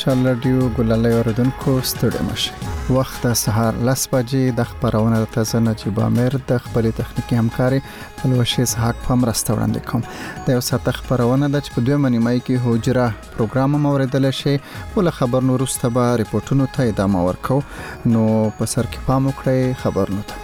مشال رادیو ګلالۍ اوریدونکو ستړي مشه. وخت د سهار 10 بجې د خبرونه تازه نجیب امیر د خپل تخنیکی همکاري پلوشي اسحاق په مرسته وړاندې کوم. د یو ساعت خبرونه د چې په 2 نیمه کې هوجره پروګرام موریدل شي ول خبر نور واستبا ریپورتونو ته ادامه ورکو. نو په سر کې پام وکړئ خبرونه ته.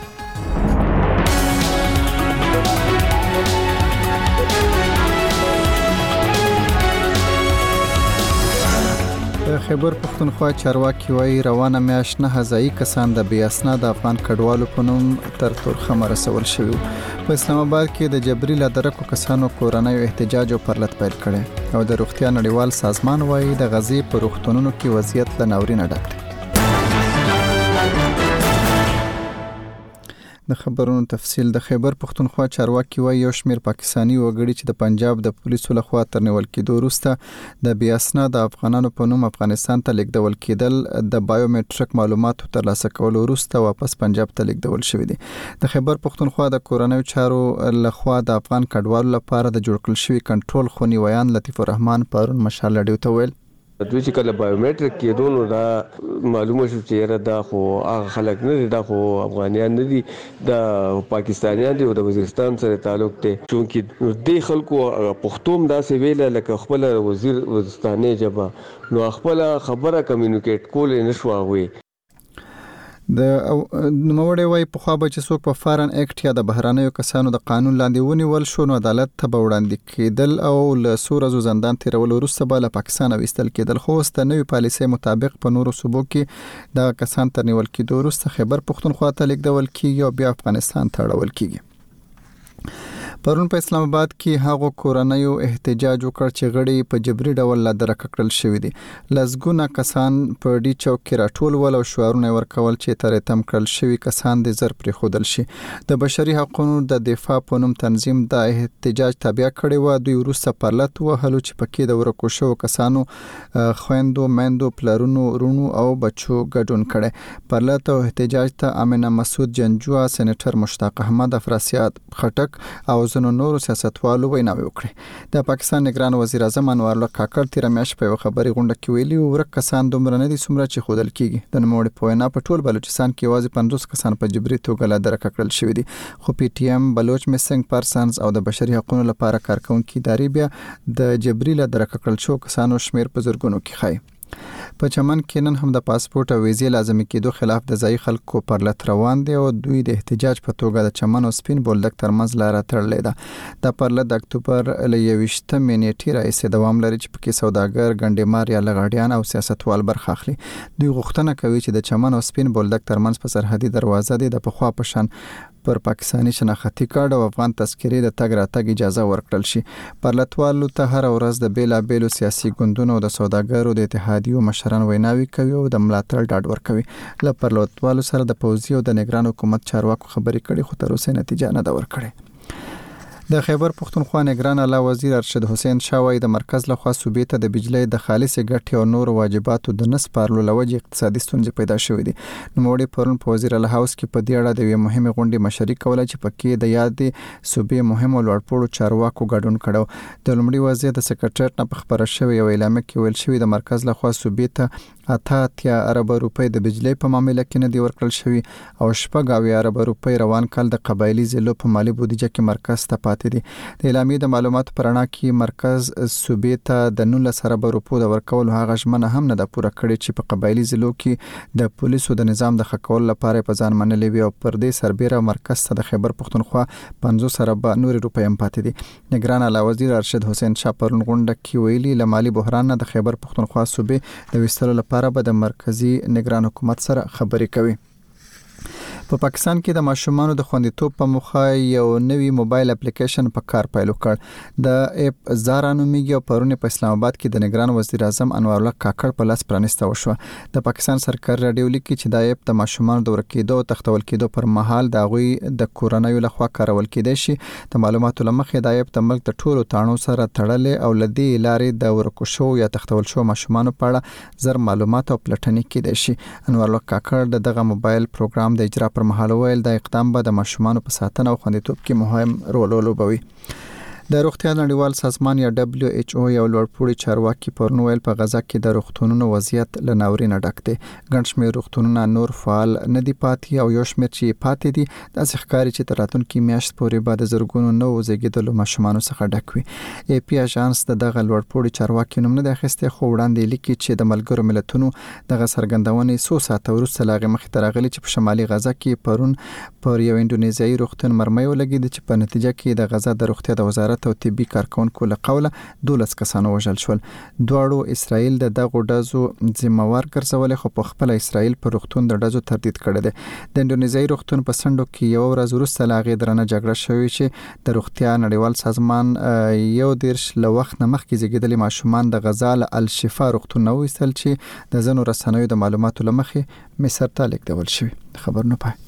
خیبر پختونخوا چارواکي وايي روانه میاشت 9000 کسان د بې اسناد افغان کډوالو په نوم تر تورخمه رسول شوی. په اسلام آباد کې د جبري لادرکو کسانو کورنۍ احتجاج او پرلط پیل کړي او د روغتیا نړیوال سازمان وايي د غزي په روغتونونو کې وضعیت له ناورینه ډک دی. د خبرونو تفصیل. د خیبر پختونخوا چارواکي وايي یو شمېر پاکستانی وګړي چې د پنجاب د پولیسو لخوا تر نیول کېدو وروسته د بې اسناد افغانانو په نوم افغانستان ته لیږدول کېدل د بایومټریک معلوماتو ترلاسه کولو وروسته واپس پنجاب ته لیږدول شوی دي. د خیبر پختونخوا د کورنیو چارو لخوا د افغان کډوالو لپاره د جوړ کړل شوی کنټرول خونی ویان لطیف الرحمن پرون مشال رادیو ته ویل دوی چې کله بایومټریک کې دونو دا معلومه شو چې را دا خو هغه خلک نه دي، دا خو افغانیان نه دي، دا پاکستانیان دي او د وزیرستان سره تعلق دی. چونکې دې خلکو پښتوم داسې ویله لکه خپل وزیر وزیرستاني جبا نو خپل خبره کمیونیکیټ کول نه شو وي. د نوموړی وايي په خوا به چې څوک په فارن اکټ یا د بهرانیو کسانو د قانون لاندې ونیول شو نو عدالت ته به وړاندې کېدل او له څو ورځو زندان تیرول وروسته به له پاکستان ویستل کېدل. خو اوس د نوې پالیسۍ مطابق په نورو صوبو کې د کسان تر نیول کېدو وروسته خیبر پختونخوا ته لیږدول کېږي او بیا افغانستان ته اړول کېږي. پرون په اسلام آباد کې هغو کورنیو احتجاج وکړ چې غړي په جبري ډول لادرک کړل شوی دي. لزګونه کسان په ډي چوک کې راټول ول او شعارونه ورکول چې تر تم کړل شوی کسان د زر پرې خودل شي. د بشري حقوقو د دفاع په نوم تنظیم د احتجاج تابع کړي و. دوی وروسته پرلط وهلو چې پکې د ورکو شو کسانو خويندو مندو پلرونو رونو او بچو ګډون کړي. پرلط او احتجاج ته امنه مسعود جنجوا، سېنیټر مشتاق احمد افراسیاب خټک او زنو نورو سیاستوالو ویناوي وکړي. د پاکستان نگران وزیر اعظم انور الله کاکړ تیر میاشت په خبري غونډه کې ویلي ورک کسان دومره نه دي څومره چې خودل کیږي. د نوموړي په وینا په ټول بلوچستان کې واځي 50 کسان په جبري توګه لادرک کړل شوی دي. خو پی ټی ایم بلوچ میسنګ پرسنز او د بشري حقوقو لپاره کارکونکو ادارې بیا د جبري لادرک کړل شو کسانو شمیر په زرګونو کې خای. په چمن کې نن هم د پاسپورت او ویزې لازمي کېدو خلاف د ځای خلکو پرلط روان دي او دوی د احتجاج په توګه د چمن او سپین بولدک ترمنځ لار تړلې ده. د پرلط د اکتوبر ل 21 نیټې راځي دوام لري چې پکې سوداګر ګنډمار یا لغړیان او سیاستوال برخه اخلي. دوی غوښتنه کوي چې د چمن او سپین بولدک ترمنځ په سرحدي دروازه د پخوا په شان پر پاکستانی شناختی کارت او افغان تذکرې د تګ راتګ اجازه ورکړل شي. پرلطوالو ته هر ورځ د بیلابېلو سیاسي ګوندونو او د سوداګرو د اتحادیو مشران ویناوي کوي او د ملاتړ ډاډ ورکوي. له پرلطوالو سره د پوځي او د نگران حکومت چارواکو خبرې کړي خو تر اوسه نتیجه نه ده ورکړې. د خیبر پختونخوا نگران اعلی وزیر ارشد حسین شاوی د مرکز لخوا صوبې ته د بجلی د خالص ګټې او نور واجباتو د نسپارلو لوجه اقتصادي ستونزې پیدا شوې دي. نوموړي پرون په وزیر اعلی هاوس کې په دې اړه د یو مهمه غونډې مشري کوله چې پکې د یادې صوبې مهمو لوړپوړو چارواکو ګډون کړو. د لومړي وزیر د سکرټریټ نه په خبره شوې یو اعلامیه کې ویل شوی د مرکز لخوا صوبې ته 88 ارب روپۍ د بجلی په معاملې کې نه دی ورکړل شوی او 90 ارب روپۍ روان کال د قبایلی ضلعو په مالی بودیجه کې مرکز ته پاتې دي. د اعلامیې د معلوماتو پرانا کې مرکز صوبې ته د 19 ارب روپو د ورکول هغه ژمنه هم نه ده پوره کړې چې په قبایلی ضلعو کې د پولیسو د نظام د خکول لپاره په ځان منلې وي او پر دې سربېره مرکز ته د خیبر پختونخوا 50 ارب نور روپۍ هم پاتې دي. نگران اعلی وزیر ارشد حسین شاه پرون غونډه کې ویلي له مالی بحران نه د خیبر پختونخوا صوبې د وستلو لپاره به د مرکزی نگران حکومت سره خبرې کوي. په پاکستان کې د ماشومانو د خوندیتوب په موخه یو نوی موبایل اپلیکیشن په کار پیل وکړ. د اپ زارا نومیږي او پرون په اسلام آباد کې د نگران وزیر اعظم انور الله کاکړ په لاس پرانیسته وشو. د پاکستان سرکار رادیو لیکي چې د اپ د ماشومانو د ورکېدو او تختول کېدو پر مهال د غوي د کورنیو لخوا کارول کېدای شي. د معلوماتو لمخې د اپ د ملک د ټولو تاڼو سره تړلې او لدی لارې د ورکو شو یا تختول شو ماشومانو په اړه زر معلومات او پلټنې کېدای شي. انور الله کاکړ دغه موبایل پروګرام د اجرا پر مهال ویل د اقدام به د ماشومانو په ساتنه او خوندیتوب کې مهم رول ولوبوي. د روغتیا نړیوال سازمان یا WHO یو لوړپوړي چارواکي پرون ویل په غزا کې د روغتونونو وضعیت له ناورینه ډک دی. ګڼ شمېر روغتونونه نور فعال نه دي پاتې او یو شمېر چې پاتې دي داسې ښکاري چې تر راتلونکي میاشت پورې به د زرګونو نوو زیږیدلو ماشومانو څخه ډک وي. AP اژانس دغه لوړپوړي چارواکي نوم نه دی اخیستی، خو وړاندې لیکي چې د ملګرو ملتونو دغه څرګندونې څو ساعته وروسته له هغې مخکې تر راغلي چې په شمالي غزا کې پرون پر یو اندونیزیایي روغتون مرمۍ ولګېده چې په نتیجه کې د غزا د روغتیا د وزارت او طبي کارکونکو له قوله 12 کسانو وژل شول. دواړو اسرائیل د دغو ډزو ذمہوار ګرځولې، خو په خپل اسرائیل پر روغتون د ډزو تردید کړی دی. د اندونیزیایي روغتون په سندو کې یو ورځ وروسته له هغې درنه جګړه شوې چې د روغتیا نړیوال سازمان 11 له وخت نه مخکې زیږیدلي ماشومان د غزا له الشفا روغتون نه وایستل چې د ځینو رسنیو د معلوماتو له مخې مصر ته لیږدول شوي. خبرونه پای.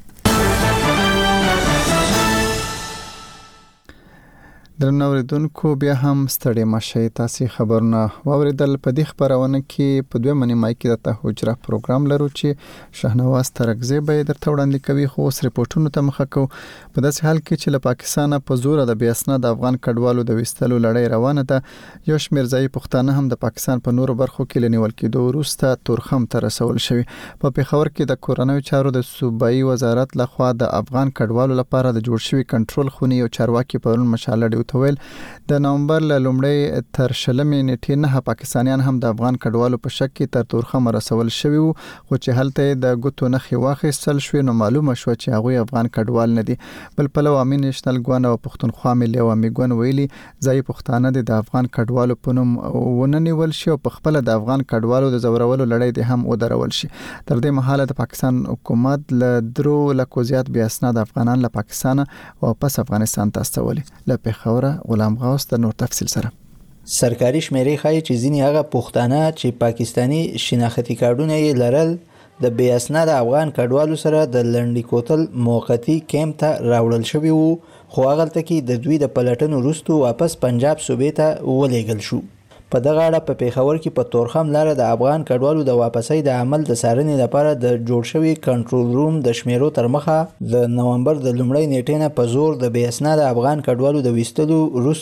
درنو اوریدونکو بیا هم ستړي مشئ، تاسو خبرونه واوریدل. په دې خبرونه کې په دوه منی مای کې د حجره پروګرام لرو چې شهنواز ترکزی به درته وړاندې کوي، خو اوس ریپورتونو ته مخه کوو. په داسې حال کې چې له پاکستانه په زور د بې اسناد افغان کډوالو د وستلو لړۍ روانه ده، یو شمېر ځایي پښتانه هم د پاکستان په نورو برخو کې لنیول کېدو وروسته تورخم ته رسول شوي. په پېښور کې د کورنیو چارو د صوبایي وزارت لخوا د افغان کډوالو لپاره د جوړ شوي کنټرول خونې یو چارواکي پرون مشاله ویل د نومبر له لومړۍ تر شلمې نیټې نه پاکستانیان هم د افغان کډوالو په شک کې تر تورخم رسول شوي وو، خو چې هلته د ګوتو نښې واخیستل شوې نو معلومه شوه چې هغوی افغان کډوال نه دي. بل پلو امین نیشنل ګوند او پښتونخوا ملي عوامي ګوند ویلي ځایي پښتانه د افغان کډوالو په نوم ونه نیول شي او په خپل د افغان کډوالو د زورولو لړۍ دې هم ودرول شي. تر دې مهاله د پاکستان حکومت له 3 لکو زیات بې اسناد افغانان له پاکستان واپس افغانستان ته استولي. له پېښور غلام غوث د نور تفصیل سره. سرکاري شمیرې ښایي چې ځینې هغه پښتانه چې پاکستانی شناختي کارډونه یې لرل د بې اسناد افغان کډوالو سره د لنډي کوتل موقتی کیمپ ته راوړل شوي وو، خو هغلته کې د دوی د پلټنو وروسته واپس پنجاب صوبې ته ولېږل شو. په دغه اړه په پېښور کې په تورخم لاره د افغان کډوالو د واپسۍ د عمل د څارنې لپاره د جوړ شوي کنټرول روم د شمیرو تر مخه د نومبر د لومړۍ نیټې نه په زور د بې اسناد افغان کډوالو د ویستلو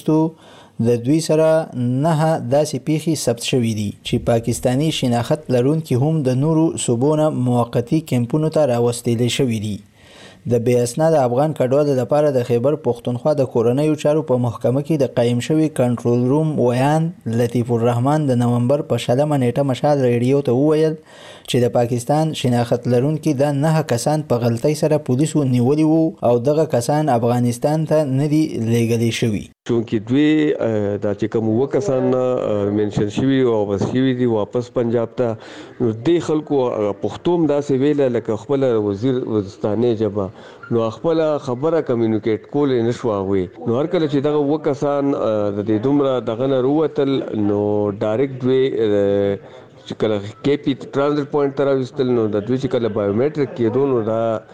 وروسته د دوی سره 9 داسې پیښې ثبت شوي دي چې پاکستانی شناخت لرونکي هم د نورو صوبو نه موقتي کیمپونو ته راوستل شوي دي. د بې اسناد افغان کډوالو لپاره د خیبر پښتونخوا د کورنیو چارو په محکمه کې د قایم شوي کنټرول روم ویان لطیف الرحمن د نومبر په 20 نیټه مشال ریډیو ته وویل چې د پاکستان شناخت لرونکي د 9 کسان په غلطۍ سره پولیسو نیولي وو او دغه کسان افغانستان ته نه دي لیږلي شوي. چونکې دوی دا چې کوم وکسان منشن شوي او واپس شوي دي واپس پنجاب ته، نو دې خلکو پښتوم داسې ویله لکه خپل وزیر وزستاني جبا، نو خپل خبره کمیونیکیټ کولې نشو هغوی. نو هر کله چې دغه وکسان د دې دومره دغه نه ووتل نو ډایرکټ دوی چې کله کېپی ترانزیت پوینټ ته راوستل، نو د دوی چې کله بایومټریک کېدو نو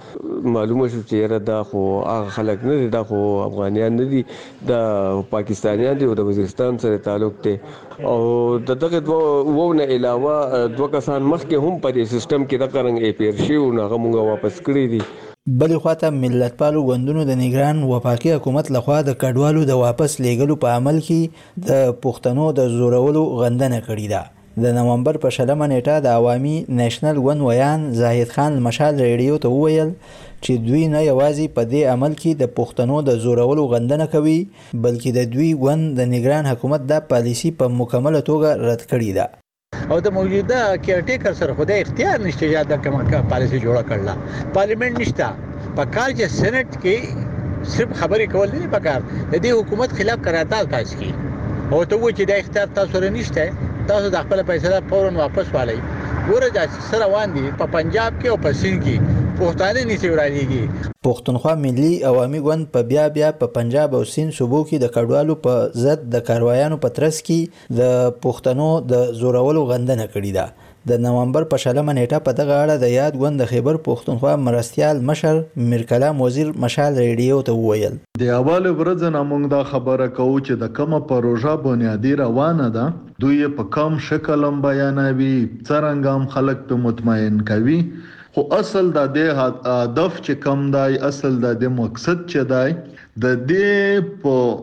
دا معلومه شو چې یاره دا خو هغه خلک نه دي، دا خو افغانیان نه دي، دا پاکستانیان دي او د وزیرستان سره تعلق دی. او دغه دوه نه علاوه 2 کسان مخکې هم په دې سیستم کې د قرنګ اپیر شي او هغه مونږ واپس کړی دي. بلې خواته ملتپالو ګوندونو د نگران وفاقي حکومت لخوا د کډوالو د واپس لیږلو په عمل کې د پښتنو د زورولو غندنه کړې ده. د نومبر په 20 نیټه د عوامي نیشنل ګوند ویان زاهد خان مشال ریډیو ته وویل چې دوی نه یوازې په دې عمل کې د پښتنو د زورولو غندنه کوي، بلکې د دوی ګوند د نگران حکومت د پالیسی په مکمله توګه رد کړې ده. او د موجوده کیرټیکر سره خدای اختیار نشته یا د کومه پالیسی جوړه کړله، پارلیمنت نشته، په کار چې سېنات کې صرف خبرې کول نه پکار، د دې حکومت خلاف قرارداد پاس کی او ته و چې د اختیار تاسو سره نشته، تاسو د خپل فیصله فورا واپس والئ. ګوره دا سره روان دي په پنجاب کې او په سند کې پښتانه نشي ورانیږي. پښتونخوا ملي عوامي ګوند په بیا په پنجاب او سند صوبو کې د کډوالو په ضد د کاروایانو په ترڅ کې د پښتنو د زورولو غندنه کړې ده. د نومبر په 20 نیټه په دغه اړه د یاد ګوند د خیبر پښتونخوا مرستیال مشر میرکلام وزیر مشال ریډیو ته وویل د اول ورځ نه موږ دا خبره کوو چې د کومه پروژه بنیادی روانه ده، دوی په کم شکل هم بیانوي، څرنګه هم خلک په مطمئن کوي، خو اصل د دې هدف چې کم دی، اصل د دې مقصد چې دی، د دې په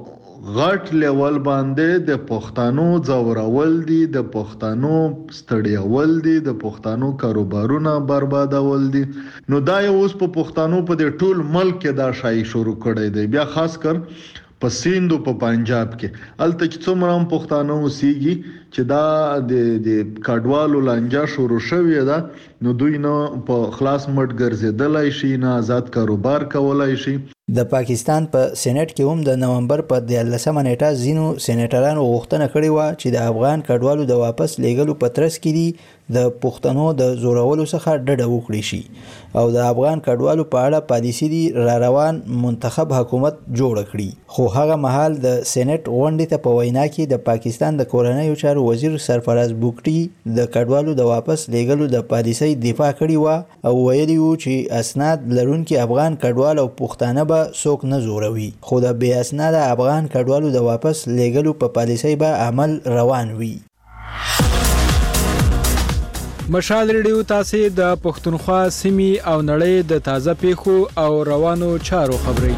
غټ لیول باندې د پښتنو ځورول دي، د پښتنو ستړیول دي، د پښتنو کاروبارونه بربادول دي. نو دا اوس په پښتنو په د ټول ملک کې دا شای شروع کړی دی. بیا خاص کر په سیند او په پنجاب کې الته چې څومره هم پښتانه اوسېږي چې دا د کډوالو لانجه شروع شوې ده، نو دوی نه په خلاص مټ ګرځېدلای شي، نه آزاد کاروبار کولای شي. د پاکستان په سېنات کې هم د نومبر په 13مه نیټه ځینو سېنیټرانو غوښتنه کړې و چې د افغان کډوالو د واپس لیږلو په ترڅ کې دي د پښتنو د زورولو څخه ډډه وکړي شي او د افغان کډوالو په اړه پالیسي دي را روان منتخب حکومت جوړ کړي. خو هغه مهال د سېنات غونډې ته په وینا کې د پاکستان د کورنیو چارو وزیر سرفراز بوګټي د کډوالو د واپس لیږلو د پالیسي دفاع کړې و او ویلي و چې اسناد لرونکي افغان کډوال او پښتانه څوک نه زوروي، خو د بې اسناده افغان کډوالو د واپس لیږلو په پالیسۍ به عمل روان وي. مشال ریډیو تاسو د پښتونخوا سیمې او نړۍ د تازه پیښو او روانو چارو خبري.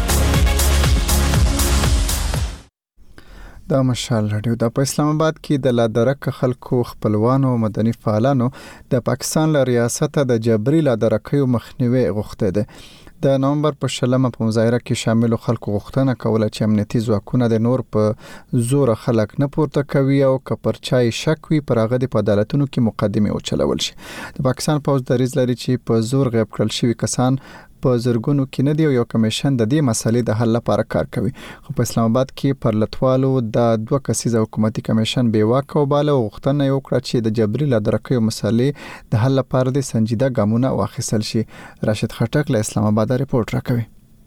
د مشال ریډیو د اسلام آباد کې د لادرک خلکو خپلوانو مدني فعالانو د پاکستان له ریاست د جبري لادرکیو مخنیوي غوښته ده. د نومبر په 20 په مظاهره کې شامل خلکو غوښتنه کوله چې امنیتي ځواکونه د نور په زور خلک نه پورته کوي او کپرچای شک وي پر هغه د عدالتونو کې مقدمه وچلول شي. د پاکستان پوز دریځ لري چې په زور غیب کړل شوی کسان په زرګونو کې نه دی او یو کمیشن د دې مسلې د حل لپاره کار کوي. خو په اسلام آباد کې پر لټوالو د 2 کسیزه حکومتي کمیشن بیواک او بالا غوښتنه وکړه چې د جبري لادرکیو مسلې د حل لپاره د سنجیده ګامونه واخیستل شي. راشد خټک له اسلام آباد رپورټ راکوي.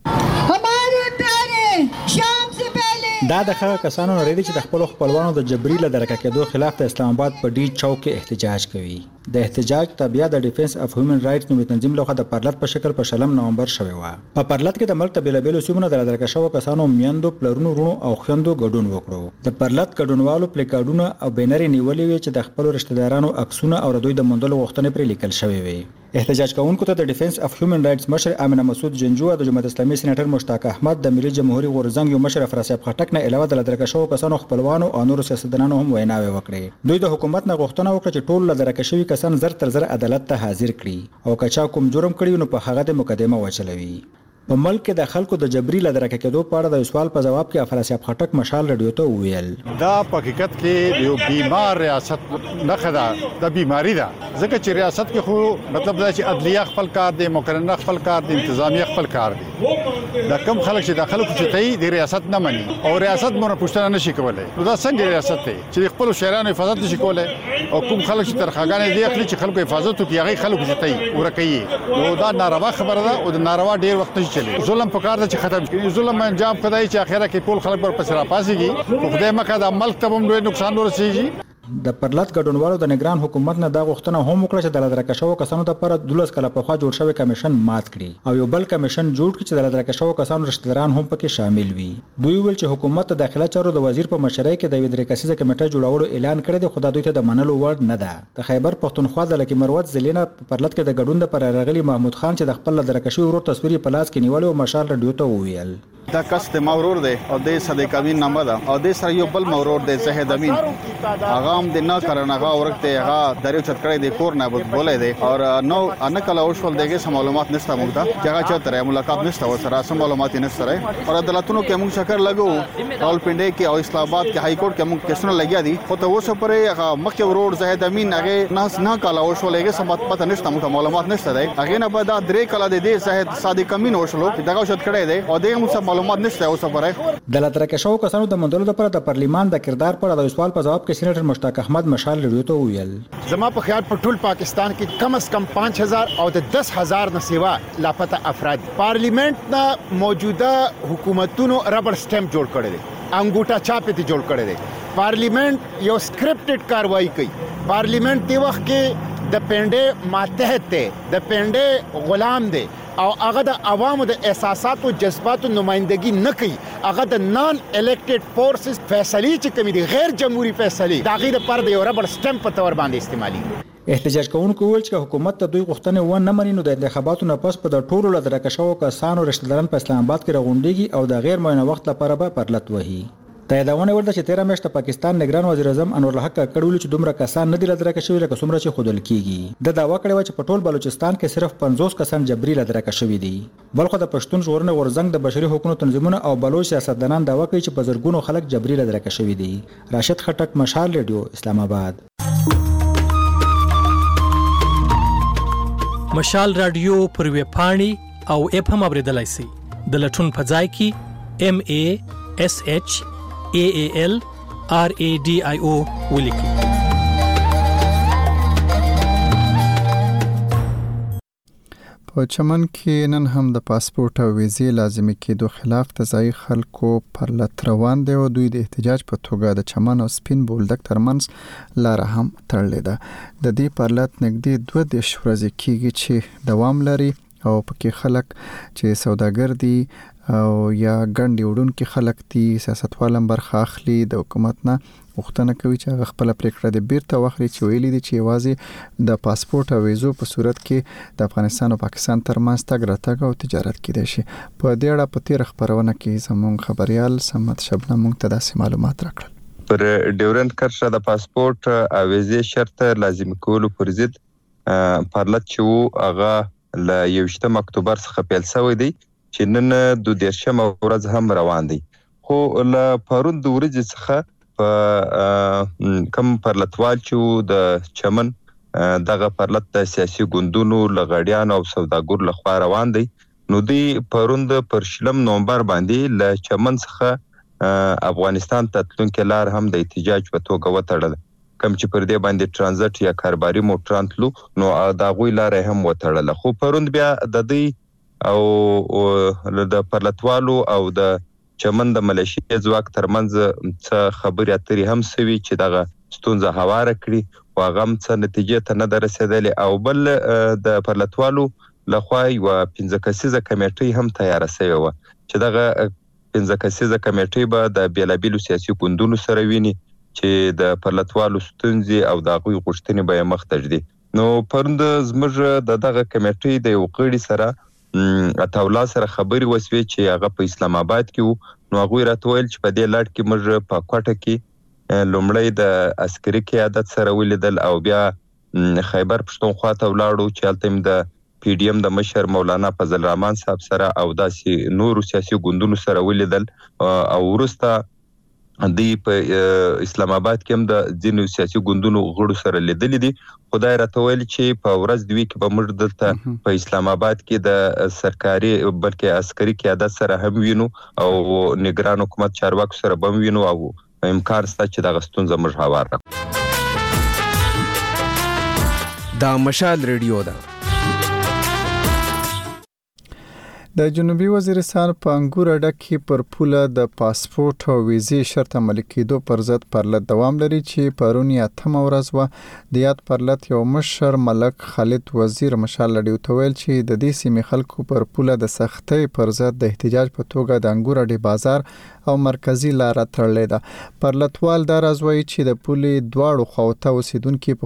دا د هغه کسانو لري چې د خپل خپلوانو د جبري لادرکه کېدو خلاف د اسلام آباد په ډي چوک کې احتجاج کوي. د احتجاج تابع د ډیفنس اف هیومن رائټس نومي تنظیم لخوا د پرلط په شکل په 20 نومبر شوی و. په پرلط کې د ملک د بیلابیلو سیمونو د لادرکه شوو کسانو میندو پلرونو رونو او خويندو ګډون وکړو. د پرلط ګډونوالو پلیکارډونه او بینري نیولې وي چې د خپل رشتہ دارانو عکسونه او دوی د مندلو غوښتنې پر لیکل شوی وي. احتجاج کوونکو ته د ډیفنس اف هیومن رائټس مشر امینه مسعود جنجو او د جمهوریت اسلامي سېنیټر مشتاق احمد د ملي جمهوریت غورزنګ یو مشر فراسب خټک نه علاوه د لادرکه شوو کسانو خپلوانو او نور سیاستدانانو هم ویناوي وکړي. دوی د حکومت نه غوښتنه وکړه چې ټول لادرکه شوي کسان زر تر زر عدالت ته حاضر کړي او کچا کوم جرم کړي نو په هغه د مقدمه وچلوي. په ملک کې د خلکو د جبري لادرکه کېدو په اړه د سوال په جواب کې افراسیاب خټک مشال رادیو ته ویل دا په حقیقت کې یو بیمار ریاست نه خدا د بیماری ده ځکه چې ریاست کې خو مطلب دا چې عدلیه خپل کار دی، مقرنه خپل کار دی، انتظامیه خپل کار دی. دا کم خلک چې د خلکو چې تای د ریاست نه مني او ریاست مونږ پوښتنه نشي کولای. نو دا څنګه ریاست دی چې خپل شهرانو حفاظت نشي کولای او کوم خلک چې ترخاګانې دی خپل چې خلکو حفاظت کوي هغه خلکو چې تای ورکوي. نو دا ناروا خبره ده او د ناروا ډیر وخت نشي چلی. ظلم په کار ده چې ختم کړي. ظلم انجام خدای چې اخره کې ټول خلک پر پسرا پاسيږي. خدای مکه د ملک ته هم ډیر نقصان ورسیږي. د پرلط ګډونوالو د نگران حکومت نه دا غوښتنه هم وکړه چې د لادرکه شوو کسانو لپاره 12 کاله پخوا جوړ شوی کمیشن مات کړي او یو بل کمیشن جوړ کړي چې د لادرکه شوو کسانو رشتہ داران هم پکې شامل وي. دوی ویل چې حکومت د داخله چارو د وزیر په مشرۍ کې د 3 کسیزه کمیټه جوړولو اعلان کړی دی، خو دا دوی ته د منلو وړ نه ده. د خیبر پښتونخوا د لکی مروت زلینا په پرلط کې د ګډون د پر راغلي محمود خان چې د خپل لادرکه شوی ورور تصویر په لاس کې نیول او مشال رادیو ته ویل دا کس ته مورور دی او د صدیق امین نامه ده او د سره یو بل مورور دی زهید امین هغه هم د نه کرنغه ورکته هغه دریو چت کړی دی کور نه بولې دی او نو ان کله اوشول دیګه سم معلومات نشته موږ ته چې هغه چتره ملاقات نشته و سره سم معلومات نشته او عدالتونو کې موږ شکر لګو راولپنډي کې او اسلام آباد کې های کورټ کې موږ کیسونه لګیا دي خو ته اوسه پرې هغه مخکې ورور زهید امین هغه نه کله اوشول دیګه سم پته نشته موږ معلومات نشته دی هغه نه بعد درې کله دی زهید صادق امین اوشلو دغه شت کړی دی او دغه موږ معلومات نشته اوسه د لادرکه شوو کسانو د مندلو لپاره د پارلیمان د کردار پر د سوال په جواب کې سېنیټر مشتاق احمد مشال رادیو ته ویل زما په خیال په ټول پاکستان کې کم از کم 5000 او د 10000 نه سیوا لاپته افراد پارلیمنت نه موجوده حکومتونو ربر سټمپ جوړ کړی دی، انګوټا چاپې ته جوړ کړی دی. پارلیمنت یو سکرپټډ کاروایی کوي. پارلیمنت دی وخت کې د پنده ماتحت دی، د پنده غلام دی او هغه د عوامو د احساسات او جذباتو نمائندګي نه کوي. هغه د نان الیکټډ فورسز فیصله چې کوي د غیر جمهوریت فیصله د غیر پر د یو ربر سټمپ په تور باندې استعمالي. احتجاج کوونکو ویل چې حکومت ته دوی غوښتنې ونه مني نو د انتخاباتو نه پس په د ټولو له درکه شوو کسانو رشتہ داران په اسلام آباد کې راغونډيږي او د غیر معینه وخت لپاره به پرلط وهي. د یادونه ورته چې 13 میاشتې پاکستان نگران وزیر اعظم انور الحق کړول چې دومره کسان نه دي لدرکه شوی لکه څومره چې خودل کیږي. د داوا کړی و چې په ټول بلوچستان کې صرف 50 کسان جبري لدرکه شوی دي. بلخو د پښتون ژغورنې غورځنګ د بشري حقوقو تنظیمونه او بلوچ سیاستدانان داوا کوي چې په زرګونو خلک جبري لدرکه شوی دي. راشد خټک، مشال ریډیو، اسلام آباد. مشال رادیو پر ویب پاڼې او اپ هم اوریدلای شئ. د لټون په ځای کې MASHAALRADIO ولیکئ. په چمن کې نن هم د پاسپورت او ویزې لازمي کېدو خلاف د ځای خلکو پرلط روان دي او دوی د احتجاج په توګه د چمن او سپین بولدک ترمنځ لار هم تړلې ده. د دې پرلط نږدې 2 ورځې کېږي چې دوام لري او پکې خلک چې سوداګر دي او یا ګڼ وډونکي خلک دي سیاستوال هم برخه اخلي د حکومت نه غوښتنه کوي چې هغه خپل پریکړه د بیرته واخلي چې ویلي دي چې یوازې د پاسپورت او ویزو په صورت کې د افغانستان او پاکستان ترمنځ تګ راتګ او تجارت کېدای شي. په دې اړه په تیر خبرونه کې زموږ خبريال سمت شبنم موږ ته داسې معلومات راکړل. پر ډیورنت کرښه د پاسپورت او ویزې شرط لازم کولو پر ضد پرلط چې هغه ل 21 اکتوبر څخه پیل شوی دی چې نن د 13 ورځ هم روان دي. خو ل پرون د ورځې څخه په کم پرلطوال چې د چمن دغه پرلط د سیاسي ګوندونو لغړیان او سوداګر لخوا روان دي. نو دی پرون د 1 نومبر باندې ل چمن څخه افغانستان ته تلونکي لار هم د احتجاج په توګه وتړل. کم چې پر دې باندې ترانزیت یا کاروباري موټران تلو نو دا غوي لار هم وتړل. خو پرون بیا د دې او د پرلطوالو او د چمن د ملیشیا ځواک ترمنځ څه خبرې اترې هم سوي چې دغه ستونزه هواره کړي او هغه څه نتیجې ته نه رسیدلې او بل د پرلطوالو لخوا یو 15 کسیزه کمیټه هم تیار شوی و چې دغه 15 کسیزه کمیټه به د بیلابیلو سیاسي ګوندونو سره ویني چې د پرلطوالو ستونزې او د غوي غوښتنې به مخ ته ځي. نو پرند زموږ دغه کمیټه د یو غړي سره اتاولا سره خبري وسوي چې هغه په اسلام آباد کې نو هغه راتویل چې په دې لړ کې موږ په کوټه کې لومړی د عسکري قیادت سره ولیدل او بیا خیبر پښتونخوا ته ولاړو چې هلته د PDM د مشر مولانا فضل الرحمن صاحب سره او داسې نورو سیاسي ګوندونو سره ولیدل او ورسته دی په اسلام آباد کې هم د ځینو سیاسي ګوندونو غړو سره لیدل دي. خدای راته ویل چې په ورځ دوی کې به موږ دلته په اسلام آباد کې د سرکاري بلکې عسکري قیادت سره هم وینو او نگران حکومت چارواکو سره به وینو او امکان شته چې د غستون زموږ هواره. دا مشال ریډیو ده. د جنوبي وزیرستان په انګور اډه کې پر پوله د پاسپورت او ویزې شرط عملي کېدو پر ضد پرلط دوام لري چې پرون 8 ورځ و. د یاد پرلط یو مشر ملک خالد وزیر مشال ریډیو ته ویل چې د دې سیمې خلکو پر پوله د سختۍ پر ضد د احتجاج په توګه د انګور اډې بازار او مرکزی لار تړلې ده. پرلطوال دا راز وایي چې د پولې دواړو خواته اوسیدونکو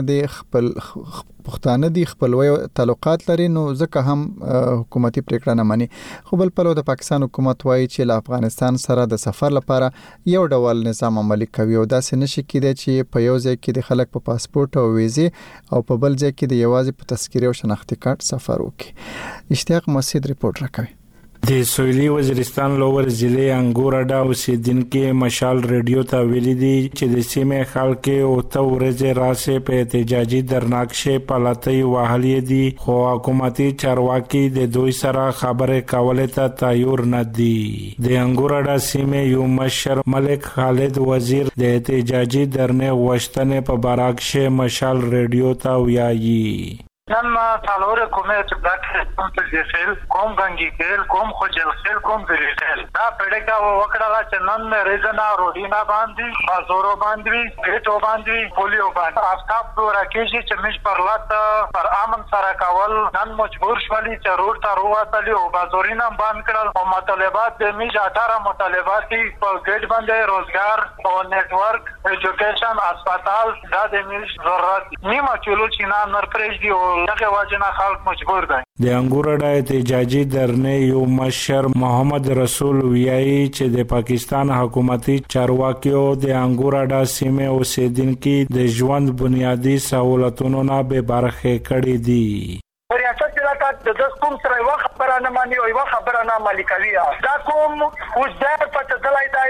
پښتانه دي خپلوي تعلقات لري نو ځکه هم حکومتي پریکړه نه مانی. خو بل په لور د پاکستان حکومت وایي چې له افغانستان سره د سفر لپاره یو ډول نظام عملي کوي او داسې نشي کېدای چې په یو ځای کې د خلک په پاسپورت او ویزې او په بل ځای کې د یوازې په تذکره او شناختی کارت سفر وکړي. اشتیاق مسعود ریپورت راکوي. د سویلي وزیرستان لوور ضلع انګور اډه اوسیدونکو مشال ریډیو ته ویلي دي چې د سیمې خلک او ته ورځې راسه په احتجاجي درناکشه پلاتي وهلې دي خو حکومتي چارواکي د دوی سره خبره کولې ته تیار نه دي. د انګور اډه سیمې یو مشر ملک خالد وزیر د احتجاجي درنه وشتنه په باراکشه مشال ریډیو ته ویایي. نن څلور کومه چې بلک کوم تجهیل کوم غنګي کېل کوم خوجل خېل کوم ذریعل دا پړکا وکړه چې نن ریزنا روډینا باندې بازورو باندې ګټو باندې پولیو باندې افکاب راکېږي چې مش پر لات پر امن سره کول نن مجبور شولي چې روډ ته وروتلی او بازورینا باندې کړل او مطالبات د میج 18 مطالبات په ګټ باندې روزګار او نتورک ایجوکیشن هسپتال دا د میج ضرورت نیمه چلو چې نه نر پرېږدي او دغه واجنه خلک مجبور دي. د انګور اډا احتجاجي درنې یو مشر محمد رسول ویایي چې د پاکستان حکومتي چارواکیو د انګور اډا سیمه اوسیدونکو د ژوند بنیادی سہولتونو نه به برخه کړې دي. ریاست د کوم سره یو خبره نه مانی او یو خبره نه مالي کوي دا کوم اوس د پته دلای دا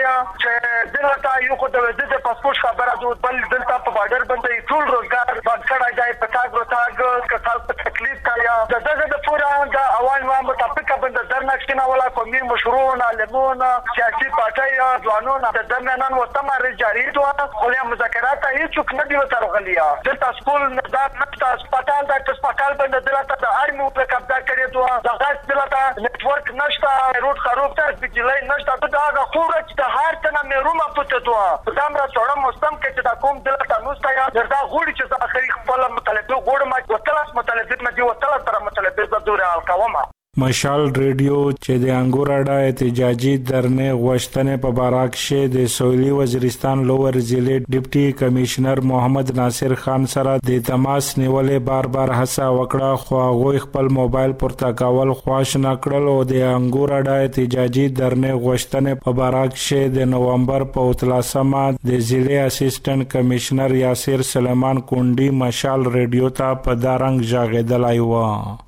چې دلته یو خو د پاسپورت خبره د بل دلته په بارډر باندې ټول روزګار باندې کړای دی په تاګ روتاګ کثال په تکلیف کایا د پورا د اوان و مطابق باندې درنښتنه ولا کومي مشروعونه لمونه سیاسي پارټي ځوانونه د درننن وتمر جاری دوه خو له مذاکرات هیڅ نه دی وترغلیا دلته سکول نه د هسپتال د هسپتال باندې دلته د ارمو په قبضه کړی دوه د غاز دلته نتورک نشته روډ خراب تر بجلی نشته دا خوره چې د هر تنه مېرومه پته دوه دا مر څوړم مستم کې چې دا کوم دلته نوسته یا دا غوړي چې د اخري خپل مطالبه غوړ ما وتلس مطالبه مدي وتلس تر مطالبه د دوره القوامه مشال ریډیو چې د انګور اډا احتجاجي درنې غوښتنې په باراک شه د سویلي وزیرستان لوور ضلع ډیپټي کمشنر محمد ناصر خان سره د تماس نیولې بار هڅه وکړه خو هغه خپل موبایل پورته کول خواش نه کړل او د انګور اډا احتجاجي درنې غوښتنې په باراک شه د نومبر په 13 د ضلع اسسټنټ کمشنر یاسر سلیمان کونډي مشال ریډیو ته په دارنګ ژغېدلای و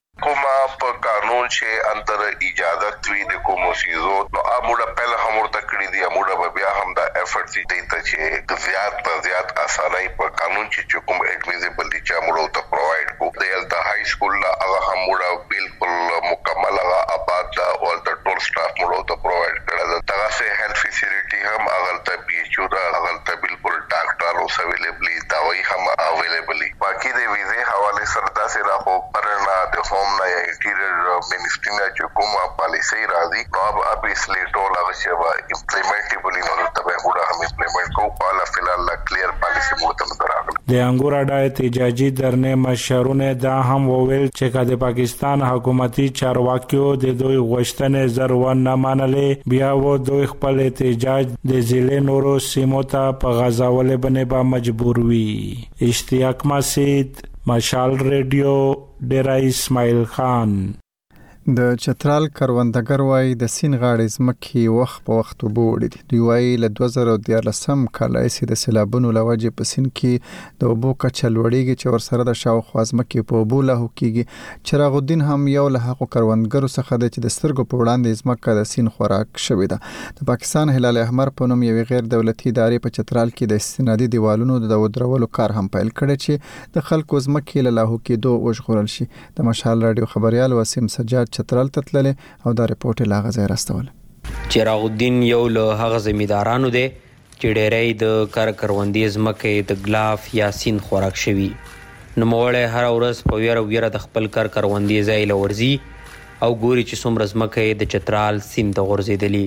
چې اندر اجازت وی د کومو سيزو نو اموړه پهل هم ورته کړی دی اموړه بیا هم دا افورټ دي ته چې زیات اسانای په قانون چې کوم اډمیزیبل دي چې اموړه ته پرووايډ کو د التا های سکول لا هغه هم وړه بالکل مکمل هغه آباد او د ټول سټاف موږ ته پرووايډ کړل دا سه هیلث فیسیلیټي هم هغه ته بي ایچ او دا هغه ته بالکل ډاکټر او اویلیبل دوايي هم اویلیبل باقي د ویزه حواله سره تاسو راخو پرنا د هوم نه انټیریئر منسټری نه چې کومه پالیسي راځي نو اب اسلی ټول هغه چې امپلیمنټیبل نو ته به وړه هم امپلیمنټ کو په فلال کلیر پالیسي مو ته راغله د انګور اډا احتجاجي درنې مشرونه دا هم وویل چې د پاکستان حکومتي چارواکیو د دوی غوښتنې ضرور نه منلې بیا و دوی خپل احتجاج د ضلع نورو سیمو ته په غزاول باندې به مجبور وي. اشتیاق مسید مشال ریډیو ډیرا اسماعیل خان. د چترال کروندګر وای د سین غاړې زمکي وخت په وخت وبوړي دي دوی وای له 2013 کال ایسي د سیلابونو لوجه په سین کې د وبو کچل وړيږي چې ور سره د شاوخوا زمکي په وبوله هکېږي چراغ الدین هم یو له حق کروندګرو څخه د چې د سترګو په وړاندې زمکه د سین خوراک شوې ده. د پاکستان هلال احمر په نوم یو غیر دولتي ادارې په چترال کې د استنادي دیوالونو د ودرولو کار هم پیل کړی چې د خلکو زمکي له لاهو کې دوه وژغورل شي. د مشال رادیو خبريال وسیم سجاد چترال تتلله او دا رپورټ لا غزا راستول. چراغ الدین یو له هغه زمیدارانو دی چې ډېرې د کروندې زمکه د غلاف یا سین خوراک شوی نو موړې هر ورځ په ویره د خپل کروندې ځای لورځي او ګوري چې څومره زمکه د چترال سین ته غورځېدلی.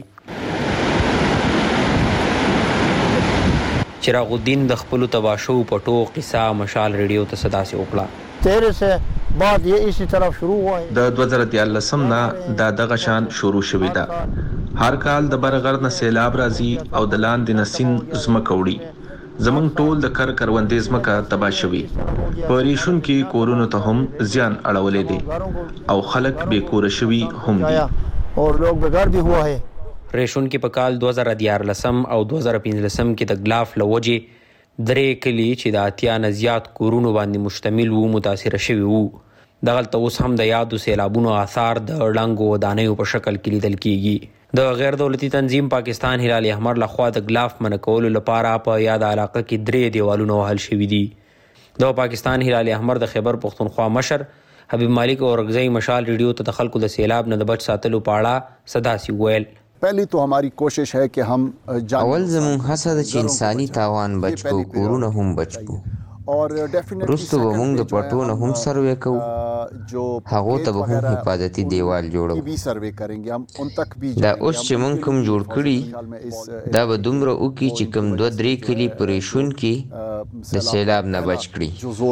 چراغ الدین د خپل تباشو پټو قصه مشال ریډیو ته صدا سي وکړه. تیرے سے بعد یہ اسی طرف شروع ہوا ہے د 2013 نه دغه شان شروع شوی دا هر کال د برغر نه سیلاب راځي او د لاندې نسین زمکوړي زمون ټول د کروندې زمکه تبا شوی پریشون کې کورونو ته هم زیان اړولې دي او خلک به کور شوی هم دي اور لوگ بغیر بھی ہوا ہے. ریشون کې په کال 2014 او 2015 کې د غلاف لوجه درې کلی چې د اتیا نه زیات کورونو باندې مشتمل وو متاثر شوی وو. دغلته اوس هم د یادو سیلابونو آثار د ړنګو ودانیو په شکل کې لیدل کیږي. د غیر دولتي تنظیم پاکستان هلال احمر لخوا د غلاف منکولو لپاره په یاد علاقه کې 3 دیوالونه وهل شوي دي. د پاکستان هلال احمر د خیبر پختونخوا مشر حبیب مالک اورغزی مشال ریډیو ته د خلکو د سیلاب نه د بچ ساتلو په اړه صدا سی ویل. پہلی تو ہماری کوشش ہے کہ ہم اول زمون حسد چې انساني تاوان بچ کو کورونه هم بچ کو وروسته به موږ د پټو نه هم سروې کوو، هغو ته به هم حفاظتي دیوال جوړو. دا اوس چې موږ کوم جوړ کړي دا به دومره وکړي چې کوم 2-3 کلي پریشون کې د سیلاب نه بچ کړي.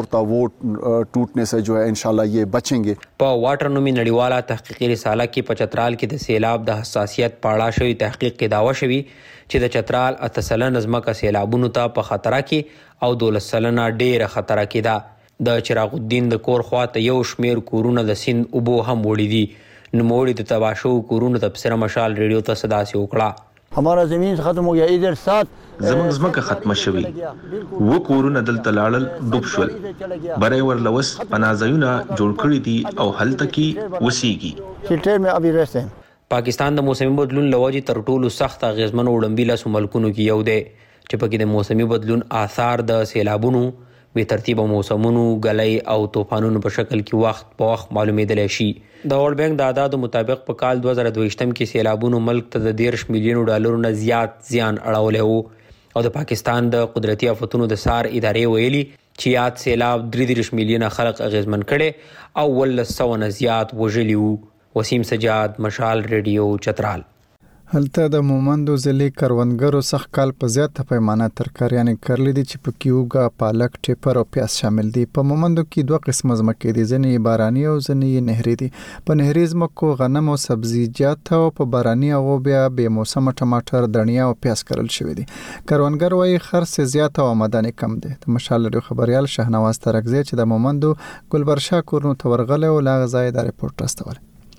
په واټر نومي نړیواله تحقیقي رساله کې په چترال کې د سیلاب د حساسیت په اړه شوي تحقیق کې دعوه شوي چې د چترال 8 سلنه ځمکه سیلابونو ته په خطره کې او 12 سلنه ډېره خطره کې ده. د چراغ الدین د کور خواته یو شمیر کورونه د سیند اوبو هم وړي دي. نوموړي د تباه شوو کورونو تبصره مشال ریډیو ته صداسې وکړه. हमारा ज़मीन ख़त्म हो गया इधर 7 زموږ ځمکه ختمه شوې، و کورونه دلته لاړل ډوب شول، بری ورلوس پناهځایونه جوړ کړي دي او هلته کې وسیږي. پاکستان د موسمي بدلون له وجې تر ټولو سخت اغېزمنو وړاندې لسو ملکونو کې یو دی چې پکې د موسمي بدلون آثار د سیلابونو، بې ترتیبه موسمونو، ګلۍ او طوفانونو په شکل کې وخت په وخت معلومېدلی شي. د ورلډ بینک د اعدادو مطابق په کال 2022 کې سیلابونو ملک ته د 13 میلیونو ډالرو نه زیات زیان اړولی و او د پاکستان د قدرتي آفتونو د سار ادارې ویلي چې یاد سیلاب 33 میلیونه خلک اغېزمن کړي او 1900 نه زیات وژلي وو. وسیم سجاد، مشال ریډیو، چترال. هلته د مومندو ضلع کروندګرو سخت کال په زیاته پیمانه ترکاریانې کرلې دي چې پکې اوږه، پالک، ټیپر او پیاز شامل دي. په مومندو کې 2 قسمه ځمکې دي، ځینې باراني او ځینې نهري دي. په نهري ځمکو غنم او سبزیجات او په باراني هغو بیا بې موسمه ټماټر، دڼیا او پیاز کرل شوي دي. کروندګر وایي خرڅ زیات او آمدنې کم دي. د مشال ریډیو خبریال شهنواز ترکزی چې د مومندو ګلبرشا کورونو ته ورغلی او لا غځای د ریپورت راستولی.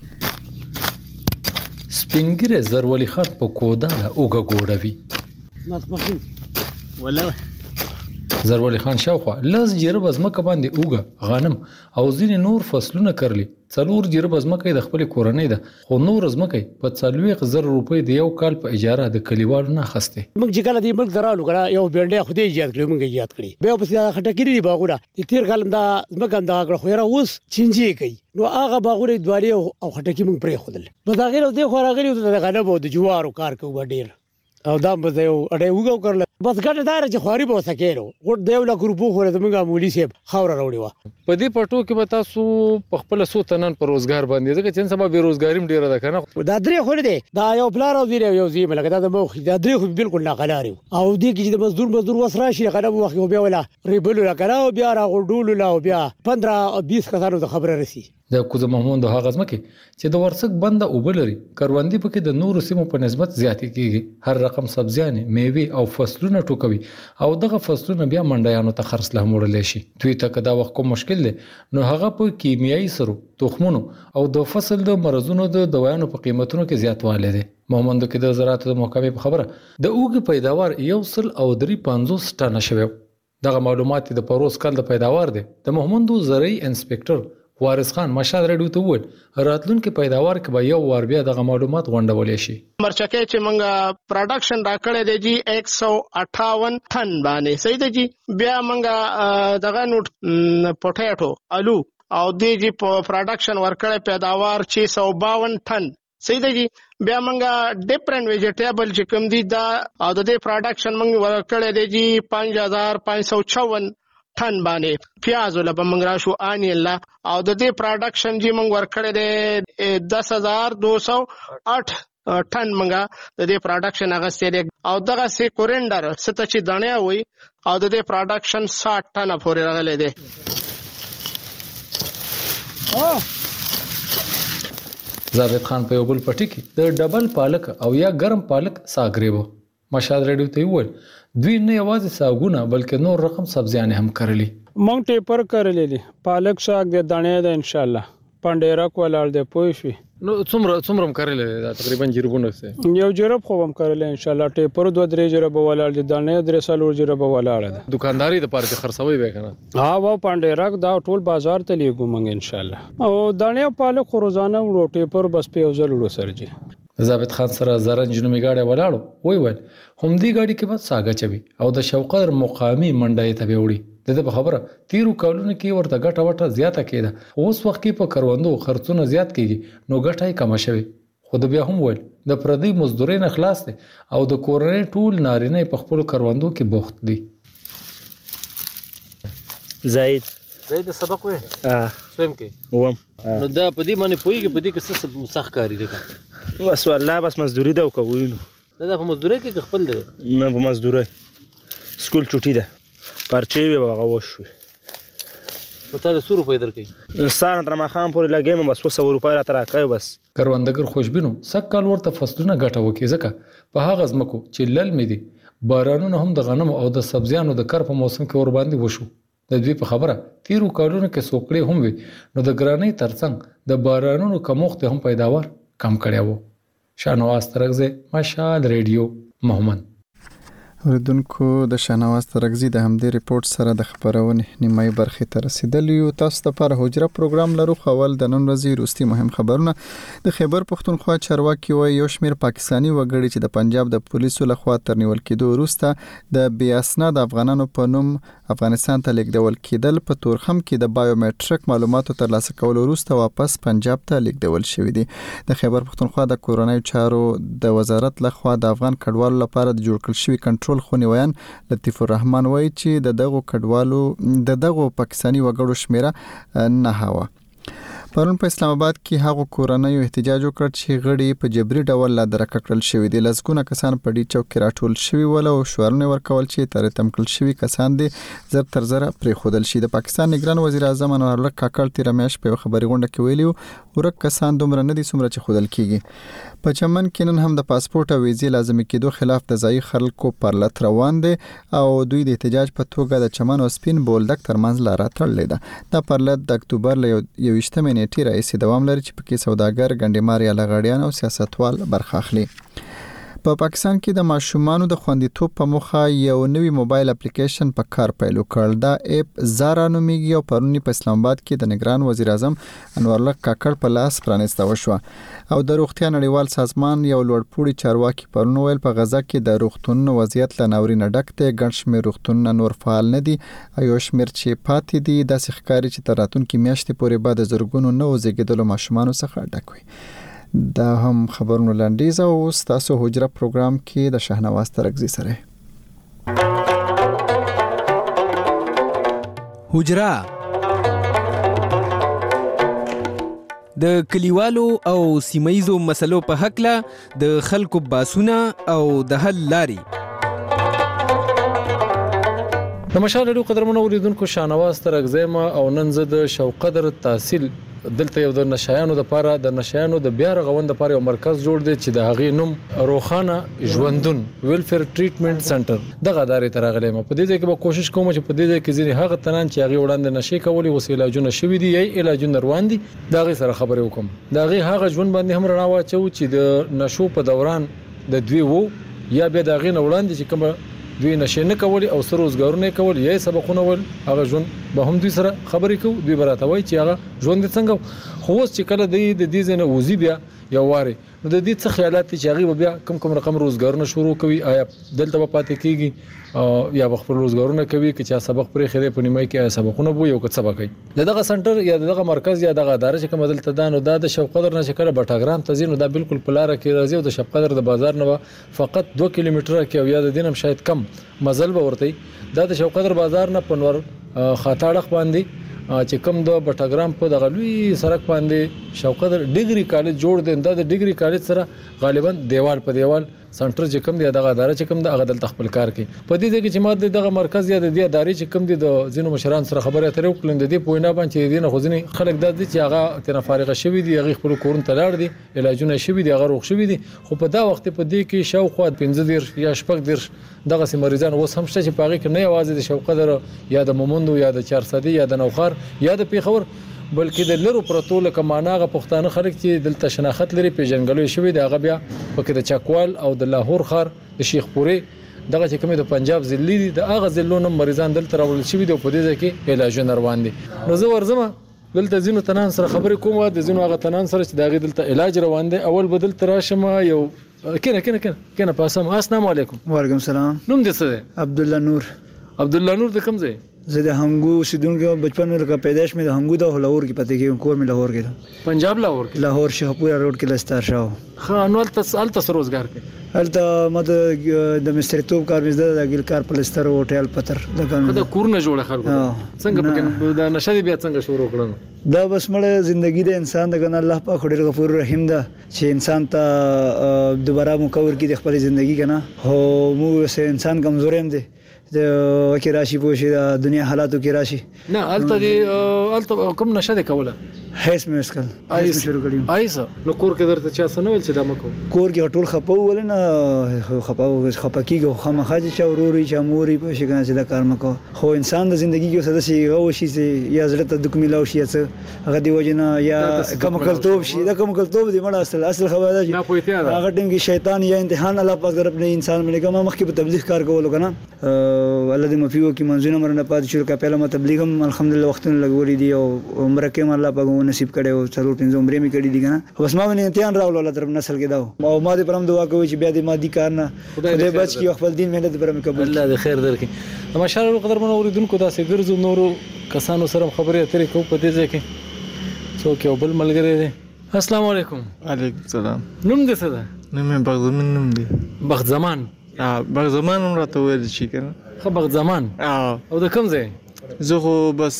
سپینګیره زرولی خان په کودا اوګه ګوډوي. زرولی خان شاوخوا لاس جرب ازمکه باندې اوګه، غنم او ځینې نور فصلونه کرلی. 4 جرب ازمکه د خپل کورنۍ ده، خو نور ازمکه په 40,000 روپۍ د یو کال په اجاره د کلیوالو نه خسته. موږ چې کله دې ملک درالو کړه یو بینډه خدای ایجاد کړو، موږ ایجاد کړی به په سیاده خټکری دی باغونه د تیر کال دا ازمکه دا کړ خو را اوس چینجی کوي. نو هغه باغونه دوالي او خټکی موږ پرې خودل په دا غیر د خو راغلی د غنم او د جوارو کار کوو ډیر او دا به یو اړې وګو کړل بس ګټه دار چې خوري به وسکېرو ګټ دیو لا ګروپو خو د موږ مولي سیب خاور راوړي وا. په دې پټو کې به تاسو په خپل سوتنن پر روزګار باندې ځکه چې سبا به روزګاری ډیره ده کنه. دا درې خو دې دا یو بلار او یو زی ملګری دا مخ دا درې خو بالکل ناقلاري او دې کې د مزدور وسراشي غنم وخت یو بیا ولا ریبل لا کړه او بیا را غډول لا او بیا 15-20 کسانو ته خبره رسی. د کوزه محمود د هغه ځمکه چې د ورڅک بنده اوبلري کروندې پکې د نورو سیمو په نسبت زیاتې کیږي. هر رقم سبزیانې، میوه او فصلونه ټوکوي او دغه فصلونه بیا منډیانو ته خرڅ له موړل شي. دوی ته کدا وخت کوم مشکل دی نو هغه په کیمیاوي سرو، تخمونو او د فصل د مرزونو د دوایانو په قیمتونو کې زیاتوالی دی. محمد کې د زراعت د محکمې په خبره د اوګ پیداوار 1.350 ټنه شوی. دغه معلومات د پروس کال د پیداوار دی. د محمد زرعي انسپکټر وارث خان مشال ریډیو ته وویل راتلونکي پیداوار کې به یو وار بیا دغه معلومات غونډولې شي. مرچکه چې موږ پروډکشن راکړې دی جی 158 ټن باندې صحیح دی جی. بیا موږ دغه نوټ پټاټو، آلو او دی جی پروډکشن ورکړې پیداوار 652 ټن صحیح دی جی. بیا موږ ډیفرنٹ ویجیټیبل چې کوم دي دا او د دې پروډکشن موږ ورکړې دی جی 5554 ټن باندې. پیاز ولا بمنګرا شو اني الله او د دې پروډکشن جی موږ ورکړې ده 10208 ټن منګه د دې پروډکشن هغه ستې او دغه سي کورندر ست چې دانه وي او د دې پروډکشن 60 ټن پورې راغلي دي. زاوید خان په یو بل پټی کې د ډبل پالک او یا ګرم پالک ساګریبو. مشال ریډیو ته وویل دوی نه یوازې ساګونه بلکې نور رقم سبزیانې هم کرلي. مونږ ټیپر کرلې دي، پالک ساګ د دانې ده ان شاء الله، پندېرا کولال ده پوي شي. نو څومره کرلې دا تقریبا جربونه سه یو جرب خو هم کرلې ان شاء الله. ټیپر 2-3 جرب ولال دي، دانې 3 جرب ولال ده. دکانداري د پاره خرڅوي به کنه. ها و پندېرا دا ټول بازار ته لیګو مونږ ان شاء الله. او دانې پالک خو روزانه وړو، ټیپر بس په یو ځل وړو سرجي. ضابط خان سره زرنج نومي گاډي ولاړو وی هم دې گاډي کې به ساګه چوي او د شوقر مقامی منډای ته وړي. دغه خبره تیرو کالونو کې ورته ګټه وټه زیاته کېده. اوس وخت کې په کروندو خرڅونه زیات کیږي نو ګټه یې کم شوي. خو د بیا هم ویل د پردي مزدوري نه خلاص دي او د کورنۍ ټول نارینه په خپل کروندو کې بوخت دي. زاید د سبق وې سویم کې وم نو دا په دې باندې پوهیږي په دې کې څه سخت کاری دی بس والله بس مزدوري ده وکوي نو دا په مزدوري کې خپل دی نه په مزدوري سکول چټي ده پرچې وي هغه وشوي په تا 100 روپۍ درکې سان تر ما خام پورې لګیم بس 100 روپۍ را تر راکای بس کروندګر خوشبینو سکهال ورته فصلونه ګټه وکي ځکه په هغه ځمکو چې لل مې دي بارانونه هم د غنمو او د سبزیانو د کر په موسم کې ور باندې وشو د دوی په خبره تیرو کالونو کې سوکړې هم وي نو د ګرانۍ ترڅنګ د بارانونو کمښت هم پیداوار کم کړی و شاهنواز ترغزی مشال ریډیو محمد اوریدونکو د شاهنواز ترغزی د همدې ریپورت سره د خبرونې نیمه برخه ته رسیدلی یو تاسو ته پر حجره پروګرام لرو خول د نن ورځې روستي مهم خبرونه د خیبر پختونخوا چارواکي وایي یو شمېر پاکستانی وګړي چې د پنجاب د پولیسو لخوا تر نیول کېدو وروسته د بې اسناد افغانانو په نوم افغانستان ته لیږدول کېدل په تورخم کې د بایومټریک معلوماتو ترلاسه کولو وروسته واپس پنجاب ته لیږدول شوي دي د خیبر پختونخوا د کورنۍ چارو د وزارت لخوا د افغان کډوالو لپاره د جوړ کړل شوی کنټرول خونی ویان لطیف الرحمن وایي چې دغه کډوالو دغه پاکستانی وګړو شمیره نه هوا پرون په اسلام آباد کې هغه کورنۍ احتجاج وکړ چې غړي په جبري ډول لا درک کړل شوی دي لزګونه کسان په دې چوک کې راټول شوی ول او شورونه ورکول چې تر تم کړل شوی کسان دي زر تر زر پرې خودل شي د پاکستان نگران وزیر اعظم انور الله کاکړ تیر میاش په خبري غونډه کې ویلي ورک کسان دومره نه دي څومره چې خودل کیږي په چمن کې نن هم د پاسپورت او ویزې لازمي کېدو خلاف د ځای خلکو پر لټ روان دي او دوی د احتجاج په توګه د چمن او سپین بولدک ترمنځ لار تړلې ده د پرلط د اکتوبر له 21 نیټې راځي دوام لري چې پکې سوداګر ګنډماري لغړیان او سیاستوال برخه اخلي په پاکستان کې د ماشومانو د خوندیتوب په موخه یو نوی موبایل اپلیکیشن په کار پیل وکړ دا اپ زارا نومیږي او پرونی په اسلام آباد کې د نگران وزیر اعظم انور الله کاکړ په لاس پرانیسته وشو او د روغتیا نړیوال سازمان یو لوړپوړي چارواکي پرون ویل په غزا کې د روغتونونو وضعیت له ناورینه ډک دی ګڼ شمېر روغتونونه نور فعال نه دي او یو شمېر چې پاتې دي داسې ښکاري چې تر راتلونکي میاشتې پورې به د زرګونو نوو زیږیدلو ماشومانو څخه ډک وي دا هم خبرونه لاندیز او تاسو حجره پروګرام کې د شاهنواز ترغزی سره حجره د کلیوالو او سیمایزو مسلو په حق له د خلکو باسونه او د حل لاري د مشال ریډیو قدرمنو اوریدونکو شاهنواز ترغزی ما او نن زه د شوقدر تحصیل دلته یو د نشایانو د پاره د نشایانو د بیا رغوند لپاره یو مرکز جوړ دی چې د هغې نوم روخانه ژوندون ویلفیر ټریټمنټ سنټر دغه ادارې ته راغلی م په دې ځای کې به کوشش کوم چې په دې ځای کې ځینې هغه تنان چې هغې وړاندې نشې کولې اوس علاجونه شوي دي یا علاجونه روان دي د هغې سره خبرې وکړم د هغې هغه ژوند باندې هم رڼا واچوو چې د نشو په دوران د دوی وو یا بیا د هغې نه وړاندې چې کومه دوی نشې نه کولې او سره روزګارونه کول یا سبقونه ول هغه ژوند به هم دوی سره خبرې کوو دوی براته وای چې هغه ژوند څنګه خو اوس چې کله د دې ځنه وزي بیا یو واره نو د دې څه خیالات چې هغه بیا کم رقم روزګارونه شروع کوي آیا دلته په پاتې کیږي یا خپل روزګارونه کوي چې چا سبق پرې خېده په نیمه کې سبقونه بو یو څه کوي دغه سنټر یا دغه مرکز یا دغه اداره چې کوم دلته دانو د شوقدر نه شکر بټاګرام تزینو دا بالکل پلاره کې راځي او د شوقدر د بازار نه فقط 2 کیلومتره کې او یا د دینم شاید کم مزل به ورته دا د شوقدر بازار نه پنور خاطاړه باندې چې کوم د بټاګرام په دغه لوی سړک باندې شوقدر ډیګري کالج جوړ دی دا د ډیګري کالج سره غالبا دیوال په دیوال سنټر چې کوم دی دغه اداره چې کوم د هغه دلته خپل کار کوي په دې کې چې ماده دغه مرکز یا د دې ادارې چې کوم دی د ځینو مشران سره خبرې اترې وکړل د دې پوینه باندې دې نه خوځني خلک د دې چې هغه تنه فارغه شوی دی هغه خپل کورن ته لاړ دي علاجونه شوی دی هغه روغ شوی دی خو په دا وخت په دې کې شاوخوا 15 یا 16 دغه سي مریضان اوس هم شته چې پاغي کې نه یوازې د شوقدر یا د مومندو یا د چارسدي یا د نوخار یا د پیښور بلکې د لرو پروتول کماناغه پښتانه خلک چې دلته شناخت لري پیژنګلوي شوی دی هغه بیا پکې د چاکوال او د لاهور خار د شیخ پورې دغه چې کومه د پنجاب ضلع دي د هغه ضلعونو مریضان دلته راول شوی دی په دې ځکه علاجونه روان دي نو زه ورزم دلته زینو تنان سره خبرې کوم د زینو هغه تنان سره چې دغه دلته علاج روان دي اول بدل تراشم یو کنه پاسم السلام علیکم وعلیکم السلام نوم دې څه دی عبد الله نور د کوم ځای زه د هنګو اوسیدونکی بچپن مې لکه پیدایش مې د هنګو د لاهور کې پته کې کور مې لاهور کې ده. پنجاب لاهور کې؟ لاهور شاهپور روډ کې لستار شاو. ښه نو هلته روزګار کې؟ هلته ما د مستریتوب کار مې زده د ګیل کار پلستر هوټل پتر د کورونه جوړه خلکو څنګه پکې د نشه بیا څنګه شروع کړل؟ دا بس مړه زندگی د انسان د ګن الله پاک ډېر غفور رحیم ده چې انسان ته دوباره مکور کی د خپل ژوندۍ کنه هو مو سه انسان کمزور هم دي د وکی راشي پوشي د دنیا حالاتو کې راشي نه الته کوم نشه ده کوله هیڅ مسکل ایس شروع کړی ایس نو کور کې درته چا سنول چې دا مکو کور کې ټول خپو ول نه خپکیږي خامخاجي چې وروري چې موري په شي کنه چې دا کار مکو خو انسان د ژوندۍ کې څه شي غو شي چې یا زړه ته دک ملاو شي څه هغه دی وجنه یا کوم کلتوب شي دا کوم کلتوب دی مړه اصل خبره ده هغه ټیم کې شیطان یا امتحان الله پاک طرف نه انسان باندې کوم مخکې په تبلیغ کار کولو کنه الله دې مفیو کې منځونه مرنه پات شروع کا پهله ما تبلیغ هم الحمدلله وختونه لګولې دي او عمره کې الله پاک نصیب کړي او څلور پنځه عمره می کړي دي کنه بس ما باندې امتحان راول الله طرف نسل کې دا او ما دې پرم دعا کوي چې بیا دې مادي کار نه خدای بچ کی خپل دین مهنت پرم قبول الله دې خیر درکړي ماشاءالله قدر منو اوریدونکو داسې ګرځو نورو کسانو سره خبرې اترې کوو په دې ځای کې څوک یو بل ملګری دی. السلام علیکم. وعلیکم السلام. نوم دې څه ده؟ نوم مې بغزمان نوم دی. بغزمان؟ بغزمان هم راته ویل شي کنه. ښه بغزمان او د کوم ځای؟ زه خو بس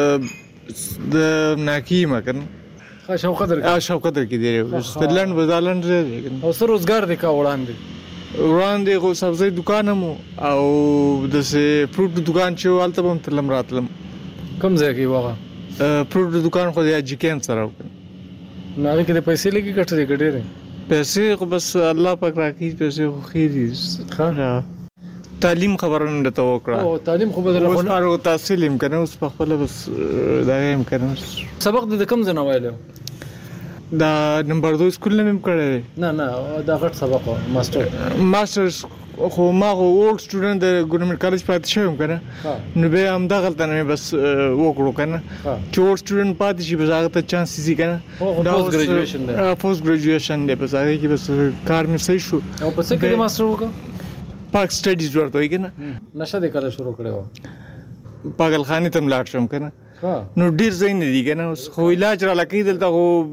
د ناکي ما کنه. ښه شوقدر کې؟ شوقدر کې دی. سترلند بزالند دی کنه. او څه روزګار دی کا وړاندې خو سبزی دکان هم او د فروټ دکان چې والته هم تلم راتلم. کوم ځای کې وغه؟ فروټ دکان خو د اجکین سره وکړ. نو هغه کې د پیسې لګي کټري کټري پیسې خو بس الله پاک راکړي پیسې خو خېږي. ښه تعلیم خبرونه د توکړه او تعلیم خو بدل خو او تحصیل هم کنه اوس په خپل بس دا هم کنه. سبق د کوم ځای نه وایلو؟ دا نمبر 2 سکول نه مم کړی. نه دا غټ سبق ماستر خو ما خو اولډ سټوډنټ د ګورنمنت کالج پاتې شوم کنه نو به هم دا غلطه نه بس وکړو کنه چې اولډ سټوډنټ پاتې شي بس هغه ته چانس سي کنه دا پوسټ ګریجویشن دی. پوسټ ګریجویشن دی بس هغه کې بس کار مې صحیح شو. او په څه کې ماستر وکړ؟ پاک سټډیز ورته وي کنه. نشه د کله شروع کړو؟ پاگل خانه تم لاړ شم کنه. نو ډیر زین دی کنه اوس خو علاج را لکې دلته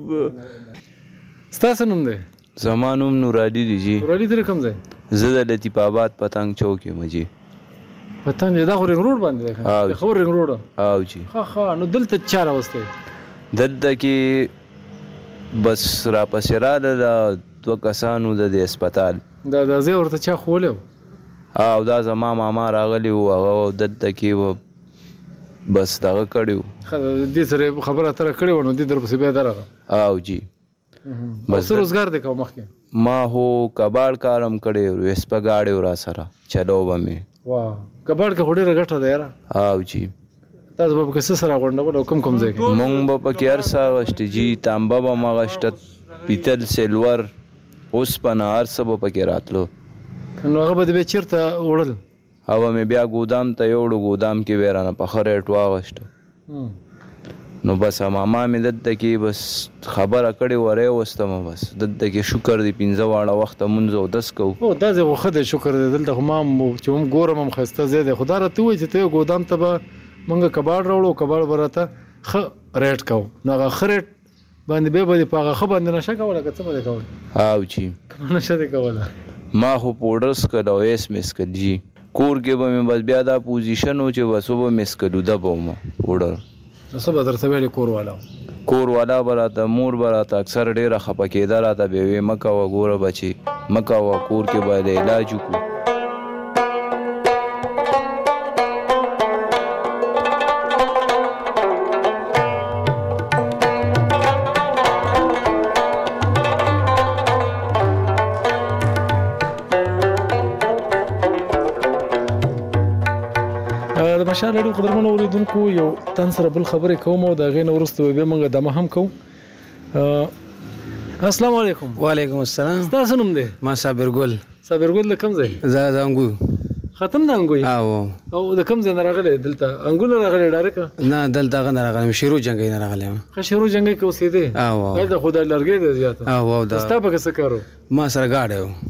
خو ستاسو نوم دی؟ زمانوم نورالي دی جی. نورالي در کوم ځای؟ زه د لطیف آباد پتنګ چوک یم جی. پتنګ دا خو رنګ روډ باندې ده. خو رنګ روډ او جی. ها نو دلته چا راوسته؟ دلته کې بس را پسې راله د دوه کسانو د هسپتال دا زه ورته چا خولیو او دا زما ماما راغلی و هغه دلته کې بس دغه کړیو دې سره خبره تر کړیو نو دې در پسې بیا درغه او جی. بس روزګار دې کوم مخکې ما هو کباړ کارم کړی وسپا گاډي ورا سره چلو بمه واه کباړ کې هډه رغټه ده یاره. او جی. تاسو به کیسه سره غونډول کوم ځای کې؟ مونږ به پکې ارسا غشت جی تانبه به ما غشت پیتل سلور اوس پنا ارسا به پکې راتلو. نو هغه به چیرته وړل؟ او مې بیا ګودام ته یوړو ګودام کې ورانه په خریټ واغشت. نو بس ماما مې دلته کې بس خبره کړې وره وستم بس دلته کې شکر دی 15 واړه وخت مونږ او 10 کو. او دا زه خو خدای شکر دی دلته ما چې هم ګورم هم خسته زیاده خدا راته وای چې ته ګودام ته به مونږ کباړ راوړو کباړ ورته خ ریټ کو نو هغه خریټ باندې به په هغه باندې نشه کوله که څه باندې کوله؟ او جی نشه دی کوله. ما خو پوډرس کړه او ایس مس کړ جی کور کې به مې بس بیا دا پوزیشن و چې بس به مس کړو دا به ما پوډر څه به درته ویلې کور والا براته مور براته اکثر ډیره خپه کېده راته به وي مکه وګوره بچي مکه و کور کې باید علاج وکړو. ماشاءالله ډېر قدرمنو اوریدونکو یو تن سره بل خبرې کوم او د هغې نه وروسته بیا موږ دمه هم کوو. السلام علیکم. وعلیکم السلام. ستاسو نوم دی؟ ما صابر ګل. صابر ګل د کوم ځای؟ زه د انګو. ختم د انګو؟ او د کوم ځای نه راغلی دلته؟ انګو نه راغلی ډایرکټ؟ نه دلته هغه نه راغلی شیرو جنګۍ نه راغلی یم. ښه شیرو جنګۍ کې اوسېدې؟ هلته خو دا لرګی دی زیاته. ستا پکې څه کار و؟ ما سره ګاډی و.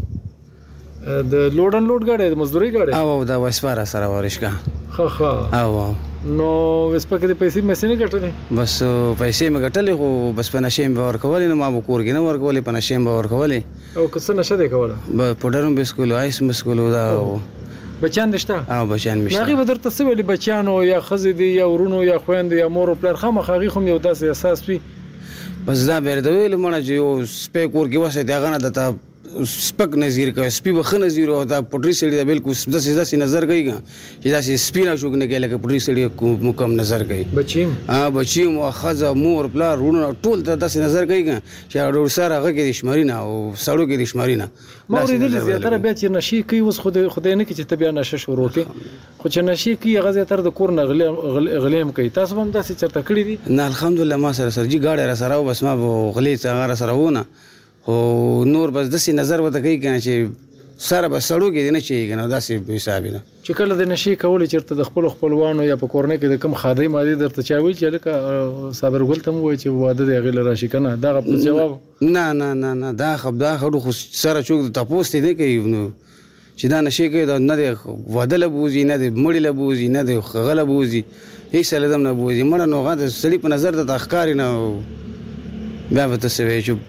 د لوډ ان لوډ ګاډی د مزدورۍ ګاډی؟ او دا وسپاره سره ورشګه. ښه او نو وسپکه د پیسې مې نه ګټلې بس پیسې مې ګټلې خو بس په نشې مې ورکولې نو ما به کور کې نه ورکولې په نشې مې ورکولې او که څه نشه دی کوله پوډرم بسکول آیس مسکول دا بچان دشته او بچان مشته هغه به درته څه ویلي بچیانو یا ښځې دي یا ورونو یا خویندو یا مور او پلار خامخا هغې خو هم یو داسې احساس وي بس دا به یې درته ویلې مړه چې یو سپی کور کې وساتې هغه نه درته سپک نظیر کوي سپي به ښه نظیر او دا پټري سړي ته بالکل داسې نظر کوي چې داسې سپي نه شوک نه کوي لکه پټري سړي مکم نظر کوي بچي مو ښځه مور پلار وروڼه ټول ته داسې نظر کوي چې ډېر سره هغه کې د شماري نه او سړو کې د شماري نه ما اورېدلي زیاتره بیا چې نشې کوي اوس خدای نه کړي چې ته بیا نشه شروع کړې خو چې نشې کوي هغه زیاتره د کور نه غلې هم کوي تاسو هم داسې چېرته کړي دي نه الحمدلله ما سره سرجي گاډی را سره و بس ما به غلې هغه را سره وونه خو نور بس داسې نظر ورته کوي که نه چې سره به سړو کې دی نه چېږي که نه داسې حساب نه چې کله د نشې کولې چېرته د خپلو خپلوانو یا په کورنۍ کې د کوم خادۍ مادې درته چا ویل چې هلکه صابرګل ته م ووایي چې واده دی هغې له راشي که نه دغه په جواب نه نه نه نه دا خبره خو سره څوک د تپوس دی نه کوي نو چې دا نشې کوي دا نه دی واده له بوځي نه دی مړي له بوځي نه دی هغه له بوځي هېڅ له دم نه بوځي مړه نو هغه د سړي په نظر درته ښکاري نه بیا به ته څه وایې چې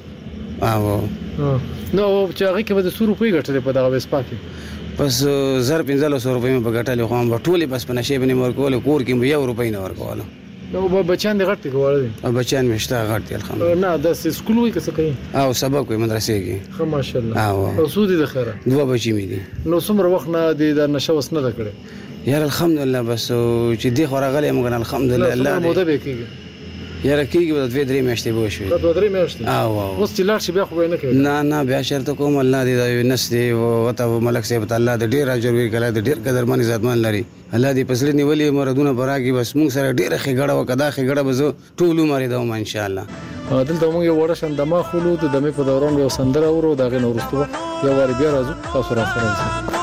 نو چې هغې کې به د څو روپۍ ګټلې په دغه ویسپا کې بس 1500 روپۍ مې په ګټلې خو هم به ټولې بس په نشې به نه ورکولې کور کې به 1 روپۍ نه ورکوله نو بچیان دې غټ دي که واړه دي بچیان مې شته غټ دي الحمدلله نه داسې سکول وایي که څه کوي او سبق وایي مدرسې کې ښه ماشاءالله او څو دي د خیره 2 بچي مې دي نو څومره وخت نه دې دا نشه اوس نه ده کړې یار الحمدلله بس چې دې خو راغلی یم که نه الحمدلله الله موده به یې کېږي یاره کېږي به 2-3 میاشتې به وشوي 2-3 میاشتې اوس چې لاړ شي بیا خو به یې نه کوي نه بیا شرطه کوم الله دې دا یو نس دی ورته ملک صاحب ته الله دې ډېر اجر ورکړي د ډېر قدرمن عزتمن لري الله دې په زړه نیولي مرادونه به راکړي بس موږ سره ډېره ښېګړه وکړه دا ښېګړه به زه ټول عمر یې دوم انشاءالله دلته موږ یو وړه شان دمه خولو د دمې په دوران یو سندره اورو د هغې نه وروسته به یو وارې بیا راځو تاسو راسره اوسئ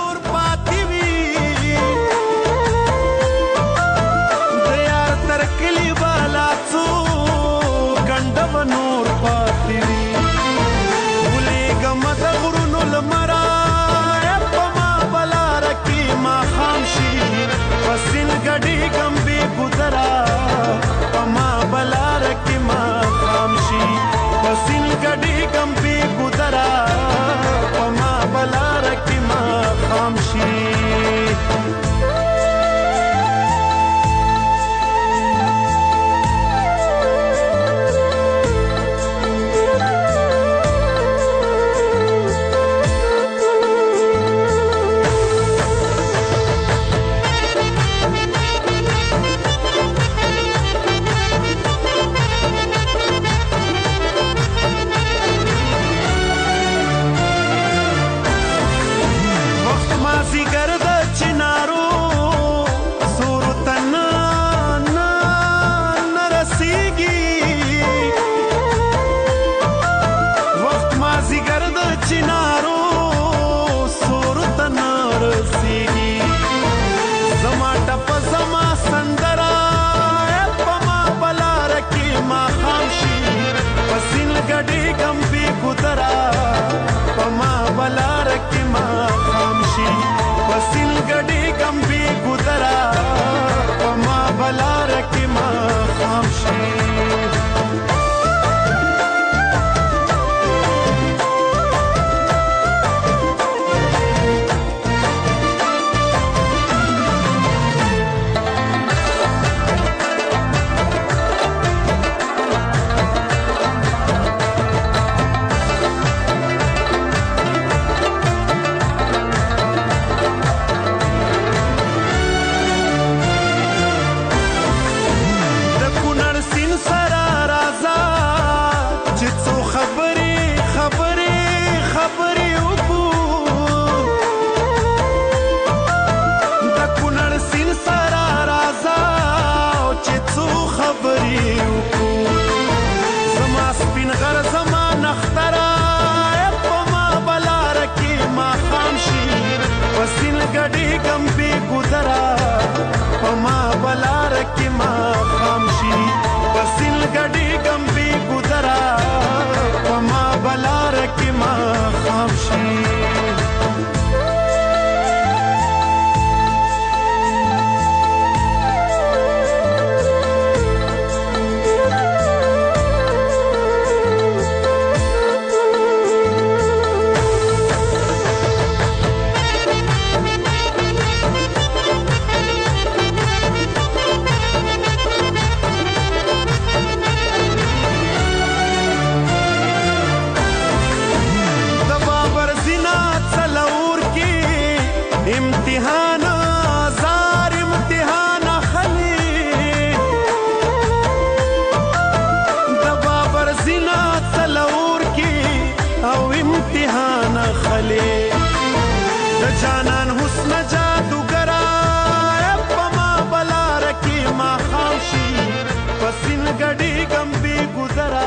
د جانان حسن جادوګرا پما بلا رکی ما خامشي پسین غړي ګمبي گزرا.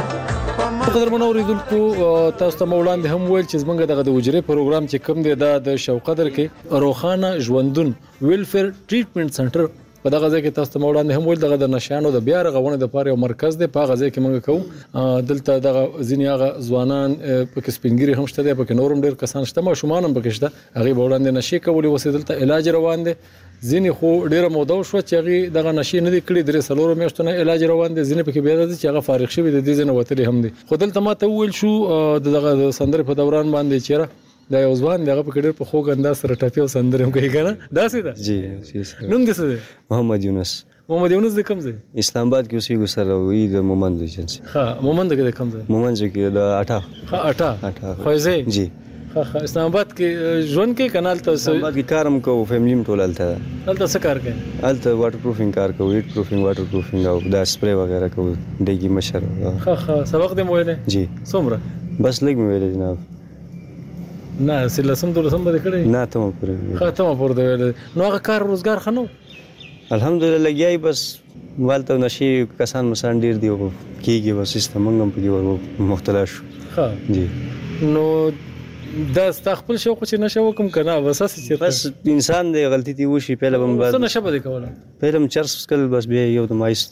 قدرمن اوریدونکو تاسو ته وړاندې هم ویل چې زمونږ دغه د وجرې پروګرام چې کوم دی دا د شوقدر کې روخانه ژوندون ویلفیر ټریټمنټ سنټر په دغه ځای کې تاسو ته وړاندې هم ویل دغه د نشانو د بیا رغونې د لپاره یو مرکز دی. په هغه ځای کې موږ کوو دلته دغه ځینې هغه ځوانان پکې سپینګیري هم شته دی، پکې نور هم ډېر کسان شته، ماشومان هم پکې شته، هغې به وړاندې نشې کولې، اوس دلته علاج روان دی. ځینې خو ډېره موده وشوه چې هغې دغه نشې نه دي کړي، 3-4 میاشتو نه علاج روان دی. ځینې پکې بیا دا دي چې هغه فارغ شوي د دې ځای نه وتلي هم دي. خو دلته ما ته وویل شو دغه د سندرې په دوران باندې چېرې دا یو ځوان دی هغه پکې ډېر په خوږ انداز سره ټپې او سندرې هم کوي که نه داسې ده؟ جی نوم دې څه دی؟ محمد یونس. محمد یونس د کوم ځای؟ اسلام آباد کې اوسېږو سره وي د مومند ایجنسي. ښه مومند کې د کوم ځای؟ مومند کې د اټا. ښه اټا خوځې؟ جی ښه اسلام آباد کې ژوند کې که نه هلته اسلام آباد کې کار هم کوو، فیملي هم ټول هلته ده. هلته څه کار کوي؟ هلته واټر پروفینګ کار کوو، هیټ پروفینګ، واټر پروفینګ او دا سپری وغیره کوو. ډیګي مشر. ښه سبق دې مو ویلی؟ جی. څومره؟ بس لږ مې ویلی جناب. نه 13 به دې کړی؟ نه تمه پورې. ښه تمه پورې دې ویلی. نو هغه کار روزګار ښه نه و؟ الحمدلله لګیا یې، بس والته نشې کسان مسان ډېر دي او کېږي، بس سیسته موږ هم پکې مبتلا شو. ښه جی. نو دا ستا خپل شوق چې نشه وکړم که نه بس هسې چېرته؟ بس انسان دی غلطي دې وشي. پهله به هم څه نشه به دې کوله؟ پهله هم چرس څکل، بس بیا یو دم آیس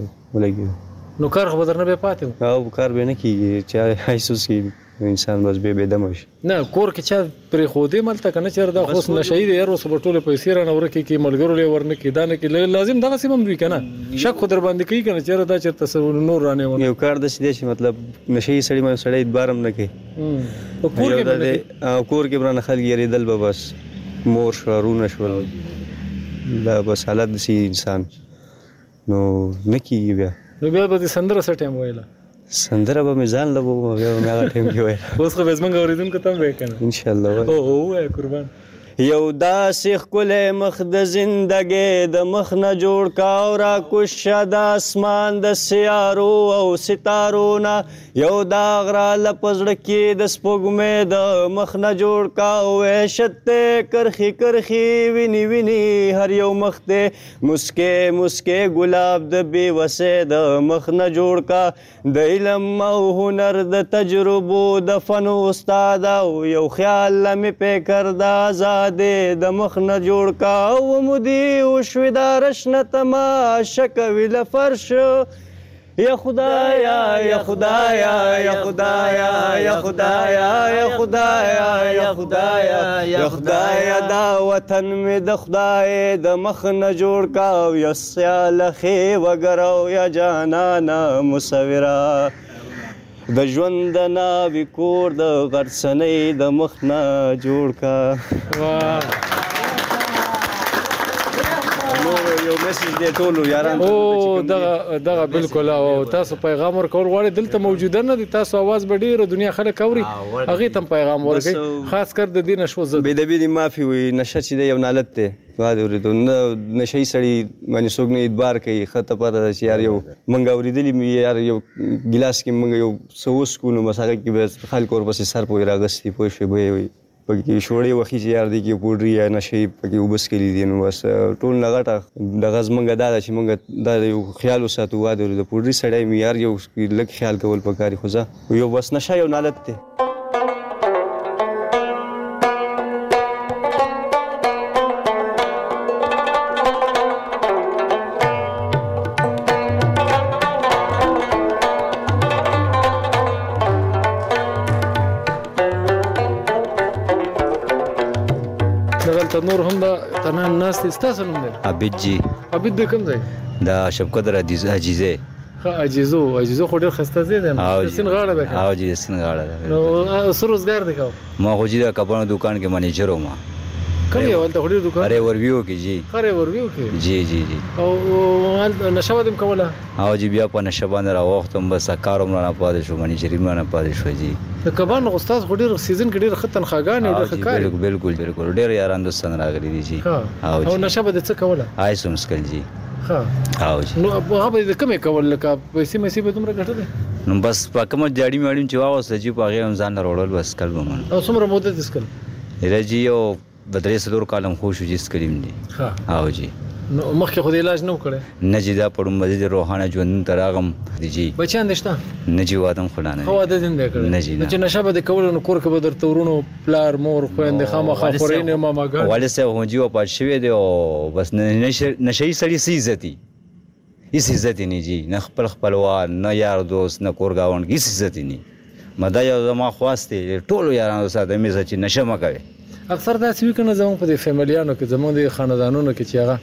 ولګېد. نو کار خو به درنه بیا پاتې و؟ او کار به نه کېږي، چې آیس وڅکي انسان بس بیا بېدمه شي. نه کور کې چا پرېښودې ملته که نه چېرې دا خو اوس نشهیي دی، یار اوس به ټولې پیسې رانه ورکې کړي، ملګرو له یې ورنه کړي، دا نه کړي، لازم دغسې به هم وي که نه؟ شک خو در باندې کوي که نه چېرې دا چېرته نور رانه ورنه. یو کار داسې دی چې مطلب نشهیي سړی اعتبار هم نه کوي. په کور کې به نه کوي؟ کور کې به رانه خلک یېرېدل به بس مور شوه، رونه شول، دا بس حالت داسې انسان نو نه کېږي. بیا نو بیا به دې سندره څه ټایم ویله؟ سندره به مې ځان له به بیا به مې هغه ټایم کې ویله. اوس خو به زموږ اورېدونکو ته هم وایې که نه؟ انشاءالله ووایه قربان. یو داسې ښکلی مخ د زندګۍ د مخ نه جوړ کا او راکوش شه د اسمان د سیارو او ستارو نه، یو داغ راله په زړه کې د سپوږمۍ د مخ نه جوړ کا او وحشت دی کرښې کرښې ویني ویني هر یو مخ دی، مسکې مسکې ګلاب د بې وسۍ د مخ نه جوړ کا، د علم او هنر د تجربو د فن استاد او یو خیال لمې پیکر د آزاد د مخ نه جوړ کا، او مودي وشوي دا رشنه تماشه کوي له فرش، یا خدایا یا خدایا یا خدایا یا خدایا یا خدایا یا خدایا یا خدایا دا وطن مې د خدای د مخ نه جوړ کا، او یا سیالخې وګرو یا جانانا مصوره د ژوند د ناوې کور د غرڅنۍ د مخ نه جوړ کا. یو میسج دی ټولو یارانو دغه بالکل. او تاسو پیغام ورکول غواړئ دلته موجوده نه دي، تاسو اواز به ډېره دنیا خلک اوري، هغې ته هم پیغام ورکوئ، خاص کر د دې نشو ضد. بېدبي دې معافي وي، نشه چې دی یو نالت دی، واده اورېدو نه نشهیي سړي باندې څوک نه اعتبار کوي. ښه ته پته ده چې یار یو موږ اورېدلي مې یار یو ګیلاس کې موږ یو څه وڅښو نو بس هغه کې به خلک ورپسې سر پورې راغستي پوه شوې به یې پکې شوړې وخي چې یار دی کې پوډري یا نشهیي پکې اوبه څکلي دي، نو بس ټول نه غټه دغه زموږ دا ده چې موږ دا یو خیال وساتو واده اورېدو پوډري سړی مې یار یو لږ خیال کول پکار خو زه یو بس نشه یو نالت دی. نور هم دا تنان ناس دي. ستاسو نوم دی؟ عابد جی. عابد د کوم ځای؟ دا شبقدر عجیزه. ښه عجیزو خو ډېر ښایسته ځای دی، د سیند غاړه ده که؟ او جی د سیند غاړه ده. نو څه روزګار دی کوو؟ ما خو جي د کپړو دوکان کې منیجر وم. کوم یو هلته خو ډېر دوکان؟ ریورویو کې جی. ښه ریورویو کې؟ جی جی جی. او نشه به دې هم کوله؟ او جی بیا په نشه باندې راوختم، بس کار هم رانه پاتې شو، منیجري هم رانه پاتې شوه جی. د کبانو خو ستاسو خو ډېر سیزن کې ډېر ښه تنخواګانې او ډېر ښه کار. بالکل بالکل ډېر یاران دوستان راغلي دي جی. او نشه به دې څه کوله؟ آیس هم څکل جی. ښه او جی. نو هغه به دې کومې کول لکه پیسې مېسې به دومره ګټلې؟ نو بس په کومه جاړي ماړي چې واغوسته جی په هغې هم ځان له وړل بس کل به من. او څومره موده دې څکل؟ رجی او بدرې سلور کالم خو شو جس کریم دی او جی نو مخکې خو د علاج نه وکړې نه جی دا پړم مزید روحانه ژوند تراغم دی جی بچیان دې شته نه جی وادم خلانه خو واده دې نه کړې نه جی نو چې نشه به د کول نو کور کې به درته ورونو پلار مور خويندې خامخا خورین ماماګان والد صاحب هو جی او پات شوی دی او بس نشي سړی سي عزتي هیڅ عزت نه جی نه خپل خپلوان نه یار دوست نه کورګاوند هیڅ عزت نه مدا یو زما خواسته ټولو یارانو سره مې چې نشه مکوي اکثر دا څه کنه زمون په فیملیانو کې زمون د خاندانونو کې چې هغه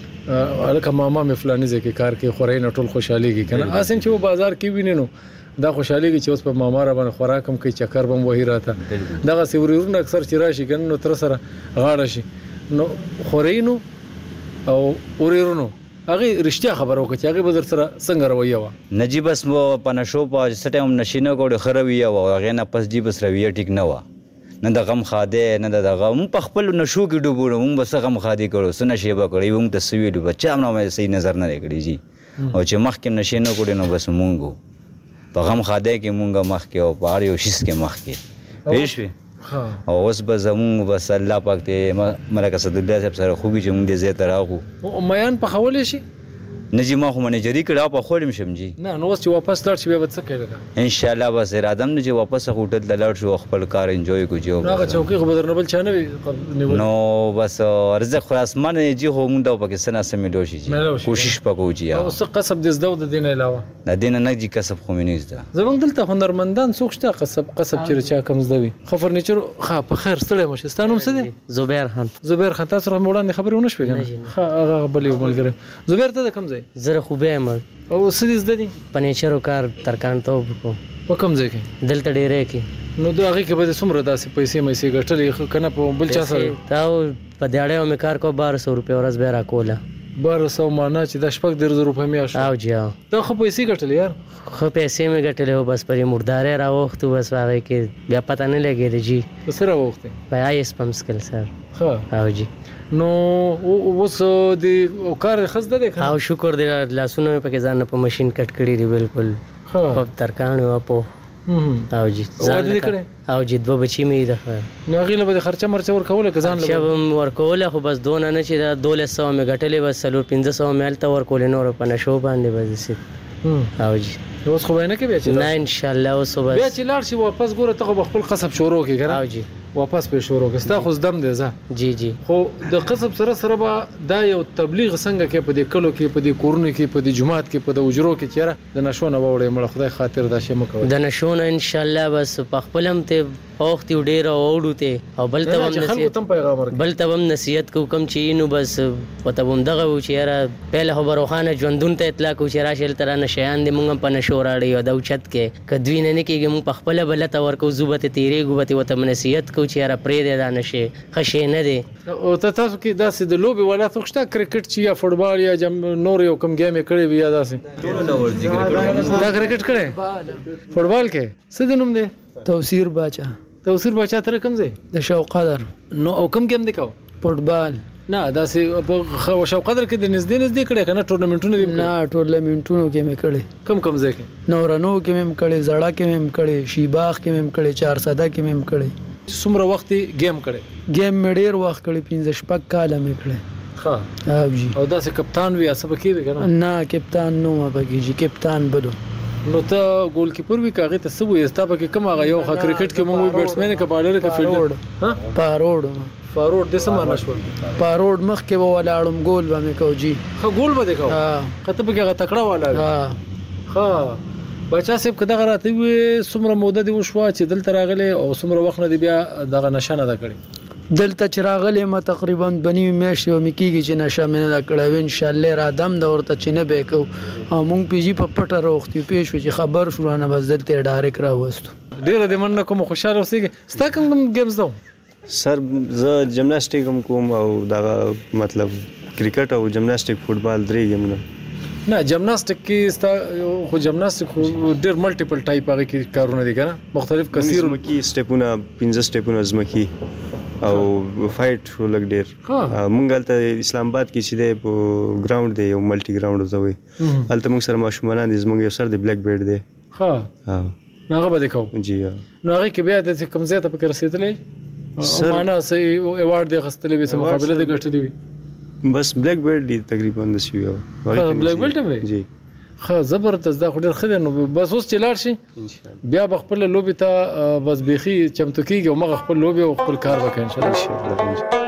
الکه ماما مې فلاني ځکه کار کې خورای نه ټول خوشحاليږي کنه اسیم چې په بازار کې ویني نو دا خوشحاليږي چې اوس په ماما را باندې خوراکم کوي چکر بم وਹੀ راته دغه سیورونه اکثر چې راشي کنه نو تر سره غاړه شي نو خورینو او اوريرونو هغه رښتیا خبرو کوي هغه به در سره څنګه رویه و نجی بس مو پنشو په سټیم نشینه کوړ خروي او هغه نه پس جی بس رویه ټیک نه و نه د غم خاده نه د غم په خپل نشو کې ډوبو مونږ بس غم خاده کړو سن شی به کړی مونږ ته سویلو بچا نه صحیح نظر نه کړی جی او چې مخکې نشینه کوړ نو بس مونږ په غم خاده کې مونږ مخکې او په اړ یو شیس کې مخکې پېښوي او اوس به زمونږ بس الله پاک ته ملک اسد الله صاحب سره خوبي چې مونږ دې زه تراغو او میان په خولې شي نجی ما خو منیجری کړه په خولم شم جی نه نو اوس چې واپس لاړ شي به څه کوي ان شاء الله بس ارادم نه چې واپس هوټل ته لاړ شو خپل کار انجوای کو جو هغه چوکي خو بدر نه بل چانه وي نو بس رزق خلاص من جی هو مونږ د پاکستان سره ملو شي کوشش پکو جی او څه قصب دې زده د دین علاوه د دین نه جی کسب خو مینې زده زمونږ دلته هنرمندان څوک شته قصب چې چا کم زده وي خو فرنیچر خا په خیر ستړی مشه ستانو څه دي زبیر خان تاسو وړاندې خبرونه شوي کنه هغه بلې ملګری زبیر ته کم ځای زره خوبه او سدي زده دي پنیچرو کار ترکان ته وکړو په کوم ځای کې دلته ډېرې کې نو دا هغه کې به څومره داسې پیسې مې ګټلې کنه په بل چا سره دا په دیاړې مې کار کو 1200 روپیا ورځ به را کوله 1200 معنا چې د شپږ 1000 روپیا میاشت او جی دا خو پیسې ګټلې یار خو پیسې مې ګټلې بس پرې مردارې را وختو بس هغه کې بیا پته نه لګېږي جی سره وخت په آیس پم سکل سر ها او جی نو اوس د کار خزده ده او شکر دې لاسونه په کې ځان په ماشين کټ کړی دی بالکل په ترکان و په او جی ځان او جی دوه بچی مې ده نو غیله به خرچه مرچه ورکوله که ځان له ورکوله خو بس دون نه چې دا 1200 مې ګټلې بس 1500 مې الته ورکول نور په نشو باندې بس او جی اوس خو نه کې بیا چې نه ان شاء الله اوس بس بیا چې لاړ شي واپس ګوره ته خپل قصب شروع کې کنه او جی واپس په شروع کې ستا خو زدم دی ځه جی جی خو د قصب سره به دا یو تبلیغ څنګه کې په دې کلو کې په دې کورونو کې په دې جماعت کې په د اجرو کې چیرې د نشو نه وړې مړ خدای خاطر دا شی مکو د نشو نه ان شاء الله بس په خپلم ته اوخت ډیر اوړو ته او بل ته هم نصیحت بل ته هم نصیحت کو کم چی نو بس پته هم دغه و چیرې پهله خبروخانه ژوندون ته اطلاع کو چې راشل تر نشیان دې مونږ په نشو راړي او د اوچت کې کدوی نه کېږي مونږ په خپل بلته ورکو زوبته تیرې ګوبته وته نصیحت کو چیرې پرې دې دا نشي خشه نه دي او تاسو کې داسې د لوبي ولا څوکشته کرکټ چې یا فوټبال یا نور یو کم گیم کړي وي یا داسې ټول نو ورځي کرکټ دا کرکټ کړي فوټبال کې څه د نوم دی توسیر باچا تر کوم ځای د شوق قدر نو او کوم گیم دی کو فوټبال نه داسې په شوق قدر کې د نږدې کړي کنه ټورنمنټونه دي نه ټورنمنټونو کې مې کړي کوم ځای کې نورانو کې مې کړي زړه کې مې کړي شیباغ کې مې کړي 400 کې مې کړي څومره وخت گیم کړي گیم مې ډیر وخت کړي 15 کال مې کړي ها او جی او داسې کپتان وی اسبه کې کنه نه کپتان نو ما بګی جی کپتان بلو نو ته ګول کیپر وی کاغه ته سبو یستا په کوم هغه یو کرکټ کې مونږ بیټسمن کې بالر کې فیلډر ها فاروډ د سم نشو فاروډ مخ کې ولاړم ګول باندې کو جی خو ګول به وکاو کته په هغه تکړه والا ها بچا سیب کده غراته وي سمره موده دی وشوا چې دلته راغله او سمره وخت نه دی بیا دغه نشانه ده کړی دلته چراغله ما تقریبا بنی میاشتې و میکیږي چې نشه مې نه کړو ان شاء الله را دم د ورته چې نه به کو او مونږ پیجی په پټه روختي پیښ چې خبر شو نه بس دلته ډایرک را وستو ډیر د من کوم خوشاله اوسېږي ستا کوم گیمز دو سر زه جمناسټیک کوم او دا مطلب کرکټ او جمناسټیک فوټبال درې گیمونه نه جمناسټیک کې ستا خو جمناسټیک خو ډیر ملټیپل ټایپ هغه کې کارونه دي کنه مختلف کثیر کی سټیپونه 15 سټیپونه زمکی او فایټ شو لګ ډیر مونږ ته اسلام آباد کې چې دی په ګراوند دی یو ملټي ګراوند زوي البته موږ سره ماشومان دي زموږ یو سر دی بلیک بیلټ دی ها نو هغه به کو جی نو هغه کې بیا د کوم ځای ته پکې رسیدلې معنا سه ایوارډ د غستلې به مقابله د ګټلې وي بس بلیک بیلټ دی تقریبا د شي یو بلیک بیلټ هم جی خا زبردست دا خو ډېر ښه دی نو بس اوس چې لاړ شي بیا به خپل لوبې ته بس بیخي چمتو کېږي او مغه خپل لوبې او خپل کار وکړي انشاءالله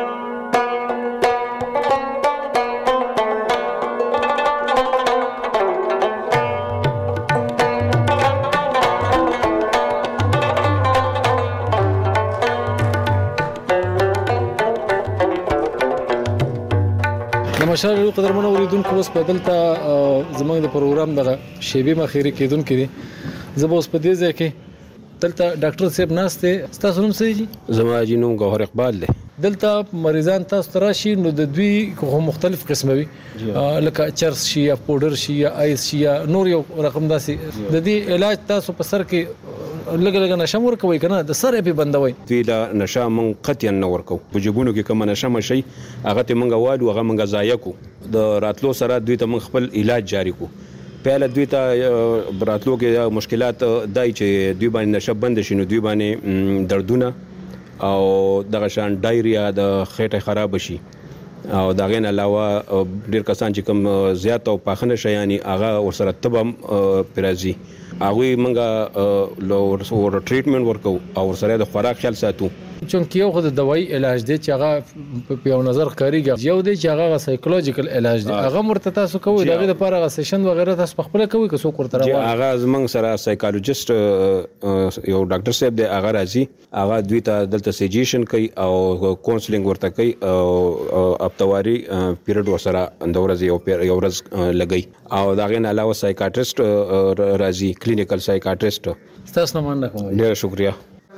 مشال قدرمن اوریدونکو اوس په دلته زموږ د پروګرام دغه شیبې مخیری کېدونکو دي زه به اوس په دې ځای کې دلته ډاکټر صاحب ناشته تاسو نوم څه دي زما جنوم گوهر اقبال دی دلته مریضان تاسو تراشي نو د دوی کوم مختلف قسمه وي لکه چرس شي یا پاوډر شي یا آیس شي یا نور یو رقم داسې د دې علاج تاسو په سر کې لګ نشه ورکوي کنه د سر په بندوي دوی لا نشه من قطعا نه ورکو په جګونو کې کوم نشه مشي هغه ته منګه والو هغه منګه ضایع کو د راتلو سره دوی ته من خپل علاج جاری کو پهله دوی ته براتلو کې مشکلات دای چې دوی باندې نشه بند شي نو دوی باندې دردونه او دغه شان ډایریا د خېټه خراب شي او دا غین علاوه ډیر کسان چې کوم زیات او پاخنه شي یعنی هغه ورسره تبم پرازي هغه منګه لو ټریټمنټ ورکو او ورسره د خوراک خیال ساتو چونکی یو خو د دوايي علاج دی چې هغه په یو نظر کاریږي یو دی چې هغه سایکولوژیکل علاج دی هغه مرته تاسو کوی دغه لپاره هغه سیشن وغیرہ تاسو خپل کوي که څوک ورته راوړي هغه زمنګ سره سایکولوژیست یو ډاکټر صاحب دی هغه راځي هغه دوی ته دلته سجیشن کوي او کونسلینګ ورته کوي او اپتواري پیریډ ورسره اندورز یو ورځ لګي او دا غین علاوه سایکاټریست راځي کلینیکل سایکاټریست تاسو نه مننه کوم ډیر شکریا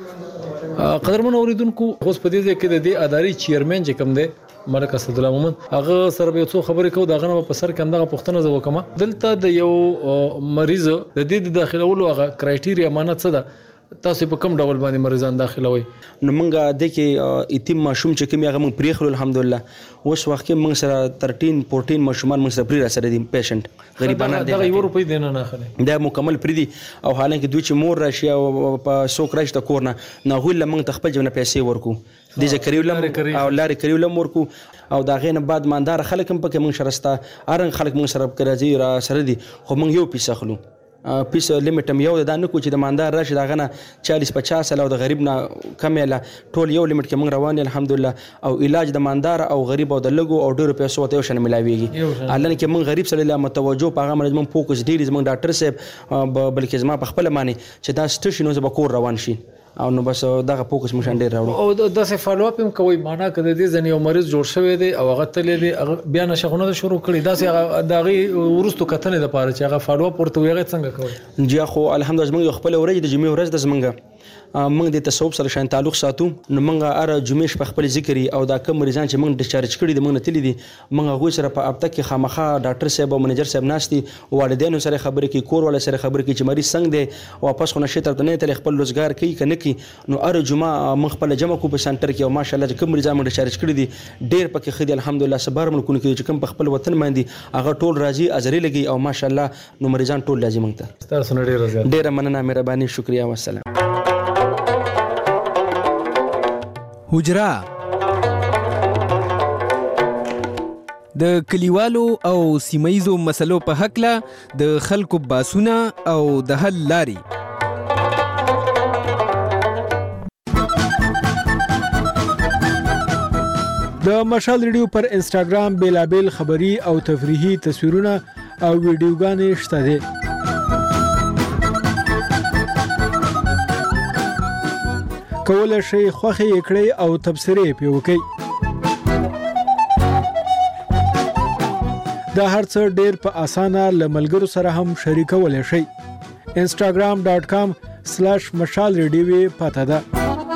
قدرمن اوریدونکو اوس په دې ځای کې د دې اداري چیرمن چې کوم دی ملک اسد الله مومند هغه سره به څو خبرې کوو دا غنه په سر کې همدغه پوښتنه زو کوم دلته د یو مریض د دې داخلولو هغه کرایټیریا مانه څه ده تاسو په کوم ډول باندې مریضان داخلوي نو مونږه د کې ایتم ماشوم چې کوم هغه مونږ پریخلو الحمدلله اوس وخت کې مونږ سره 13 14 ماشومان مونږ سره پری را سره دي پیشنټ غریبانه دي دا یو روپۍ دینه نه اخلي دا مکمل پری دي او حالانکه دوی چې مور راشي او په سوک راشي د کورنه نه غوښله مونږ تخپل جنه پیسې ورکو د ذکریولم او لارې کریولم ورکو او دا غینه بعد ماندار خلک هم پکې مونږ شرسته ارن خلک مونږ سره کراځي را سره دي خو مونږ یو پیسه خلو پیس لیمټ یو د نه کو چې د ماندار راشي دا غنه 40 50 او د غریب نه کمیله ټول یو لیمټ کې مونږ روان الحمدلله او علاج د ماندار او غریب او د لګو او ډیرو پیسو ته شنه ملاويږي الان کې مونږ غریب سره له متوجه په هغه منځ مونږ فوکس ډیر زمونږ ډاکټر صاحب بلکې زما په خپل معنی چې دا سټیشنو زما کور روان شي او نو بس دغه فوکس مشان ډیر راوړو او د څه فالو اپ هم کوي معنا کده دي ځنې یو مریض جوړ شوی دی او هغه تللی دی بیا نشغونه شروع کړي دا څه دغه ورستو کتنې د پاره چې هغه فالو اپ ورته ویغه څنګه کوي جی خو الحمدلله زموږ خپل ورځ د جمعې ورځ د زمونږ موږ د تصوف سره شان تعلق ساتو نو موږ اره جمعې په خپل ذکر او دا کوم مریضان چې موږ ډیسچارج کړي د موږ نه تللی دي موږ غوښ سره په اپته کې خامخا ډاکټر صاحب او منیجر صاحب ناشتي والدینو سره خبرې کوي کور ولا سره خبرې کوي چې مریض څنګه دی واپس خو نشي تر نه تل خپل روزګار کوي کنه کوي نو اره جمعه موږ خپل جمع کو په سنټر کې او ماشاءالله چې کوم مریضان موږ ډیسچارج کړي دي ډیر پکې خدي الحمدلله صبر ملکونه کې چې کوم په خپل وطن باندې هغه ټول راځي ازري لګي او ماشاءالله نو مریضان ټول راځي موږ ته تاسو نه ډیر مننه مهرباني شکریا والسلام حجره د کلیوالو او سیمایزو مسلو په حقله د خلکو باسونه او د حل لاري د مشال ریډیو پر انسټاګرام بیلابل خبری او تفریحي تصویرونه او ویډیوګانې شته دي کولای شئ خوښه یې کړئ او تبصرې پې وکړئ دا هر څه ډېر په اسانه له ملګرو سره هم شریکولی شئ instagram.com/مشال ریډیو پته ده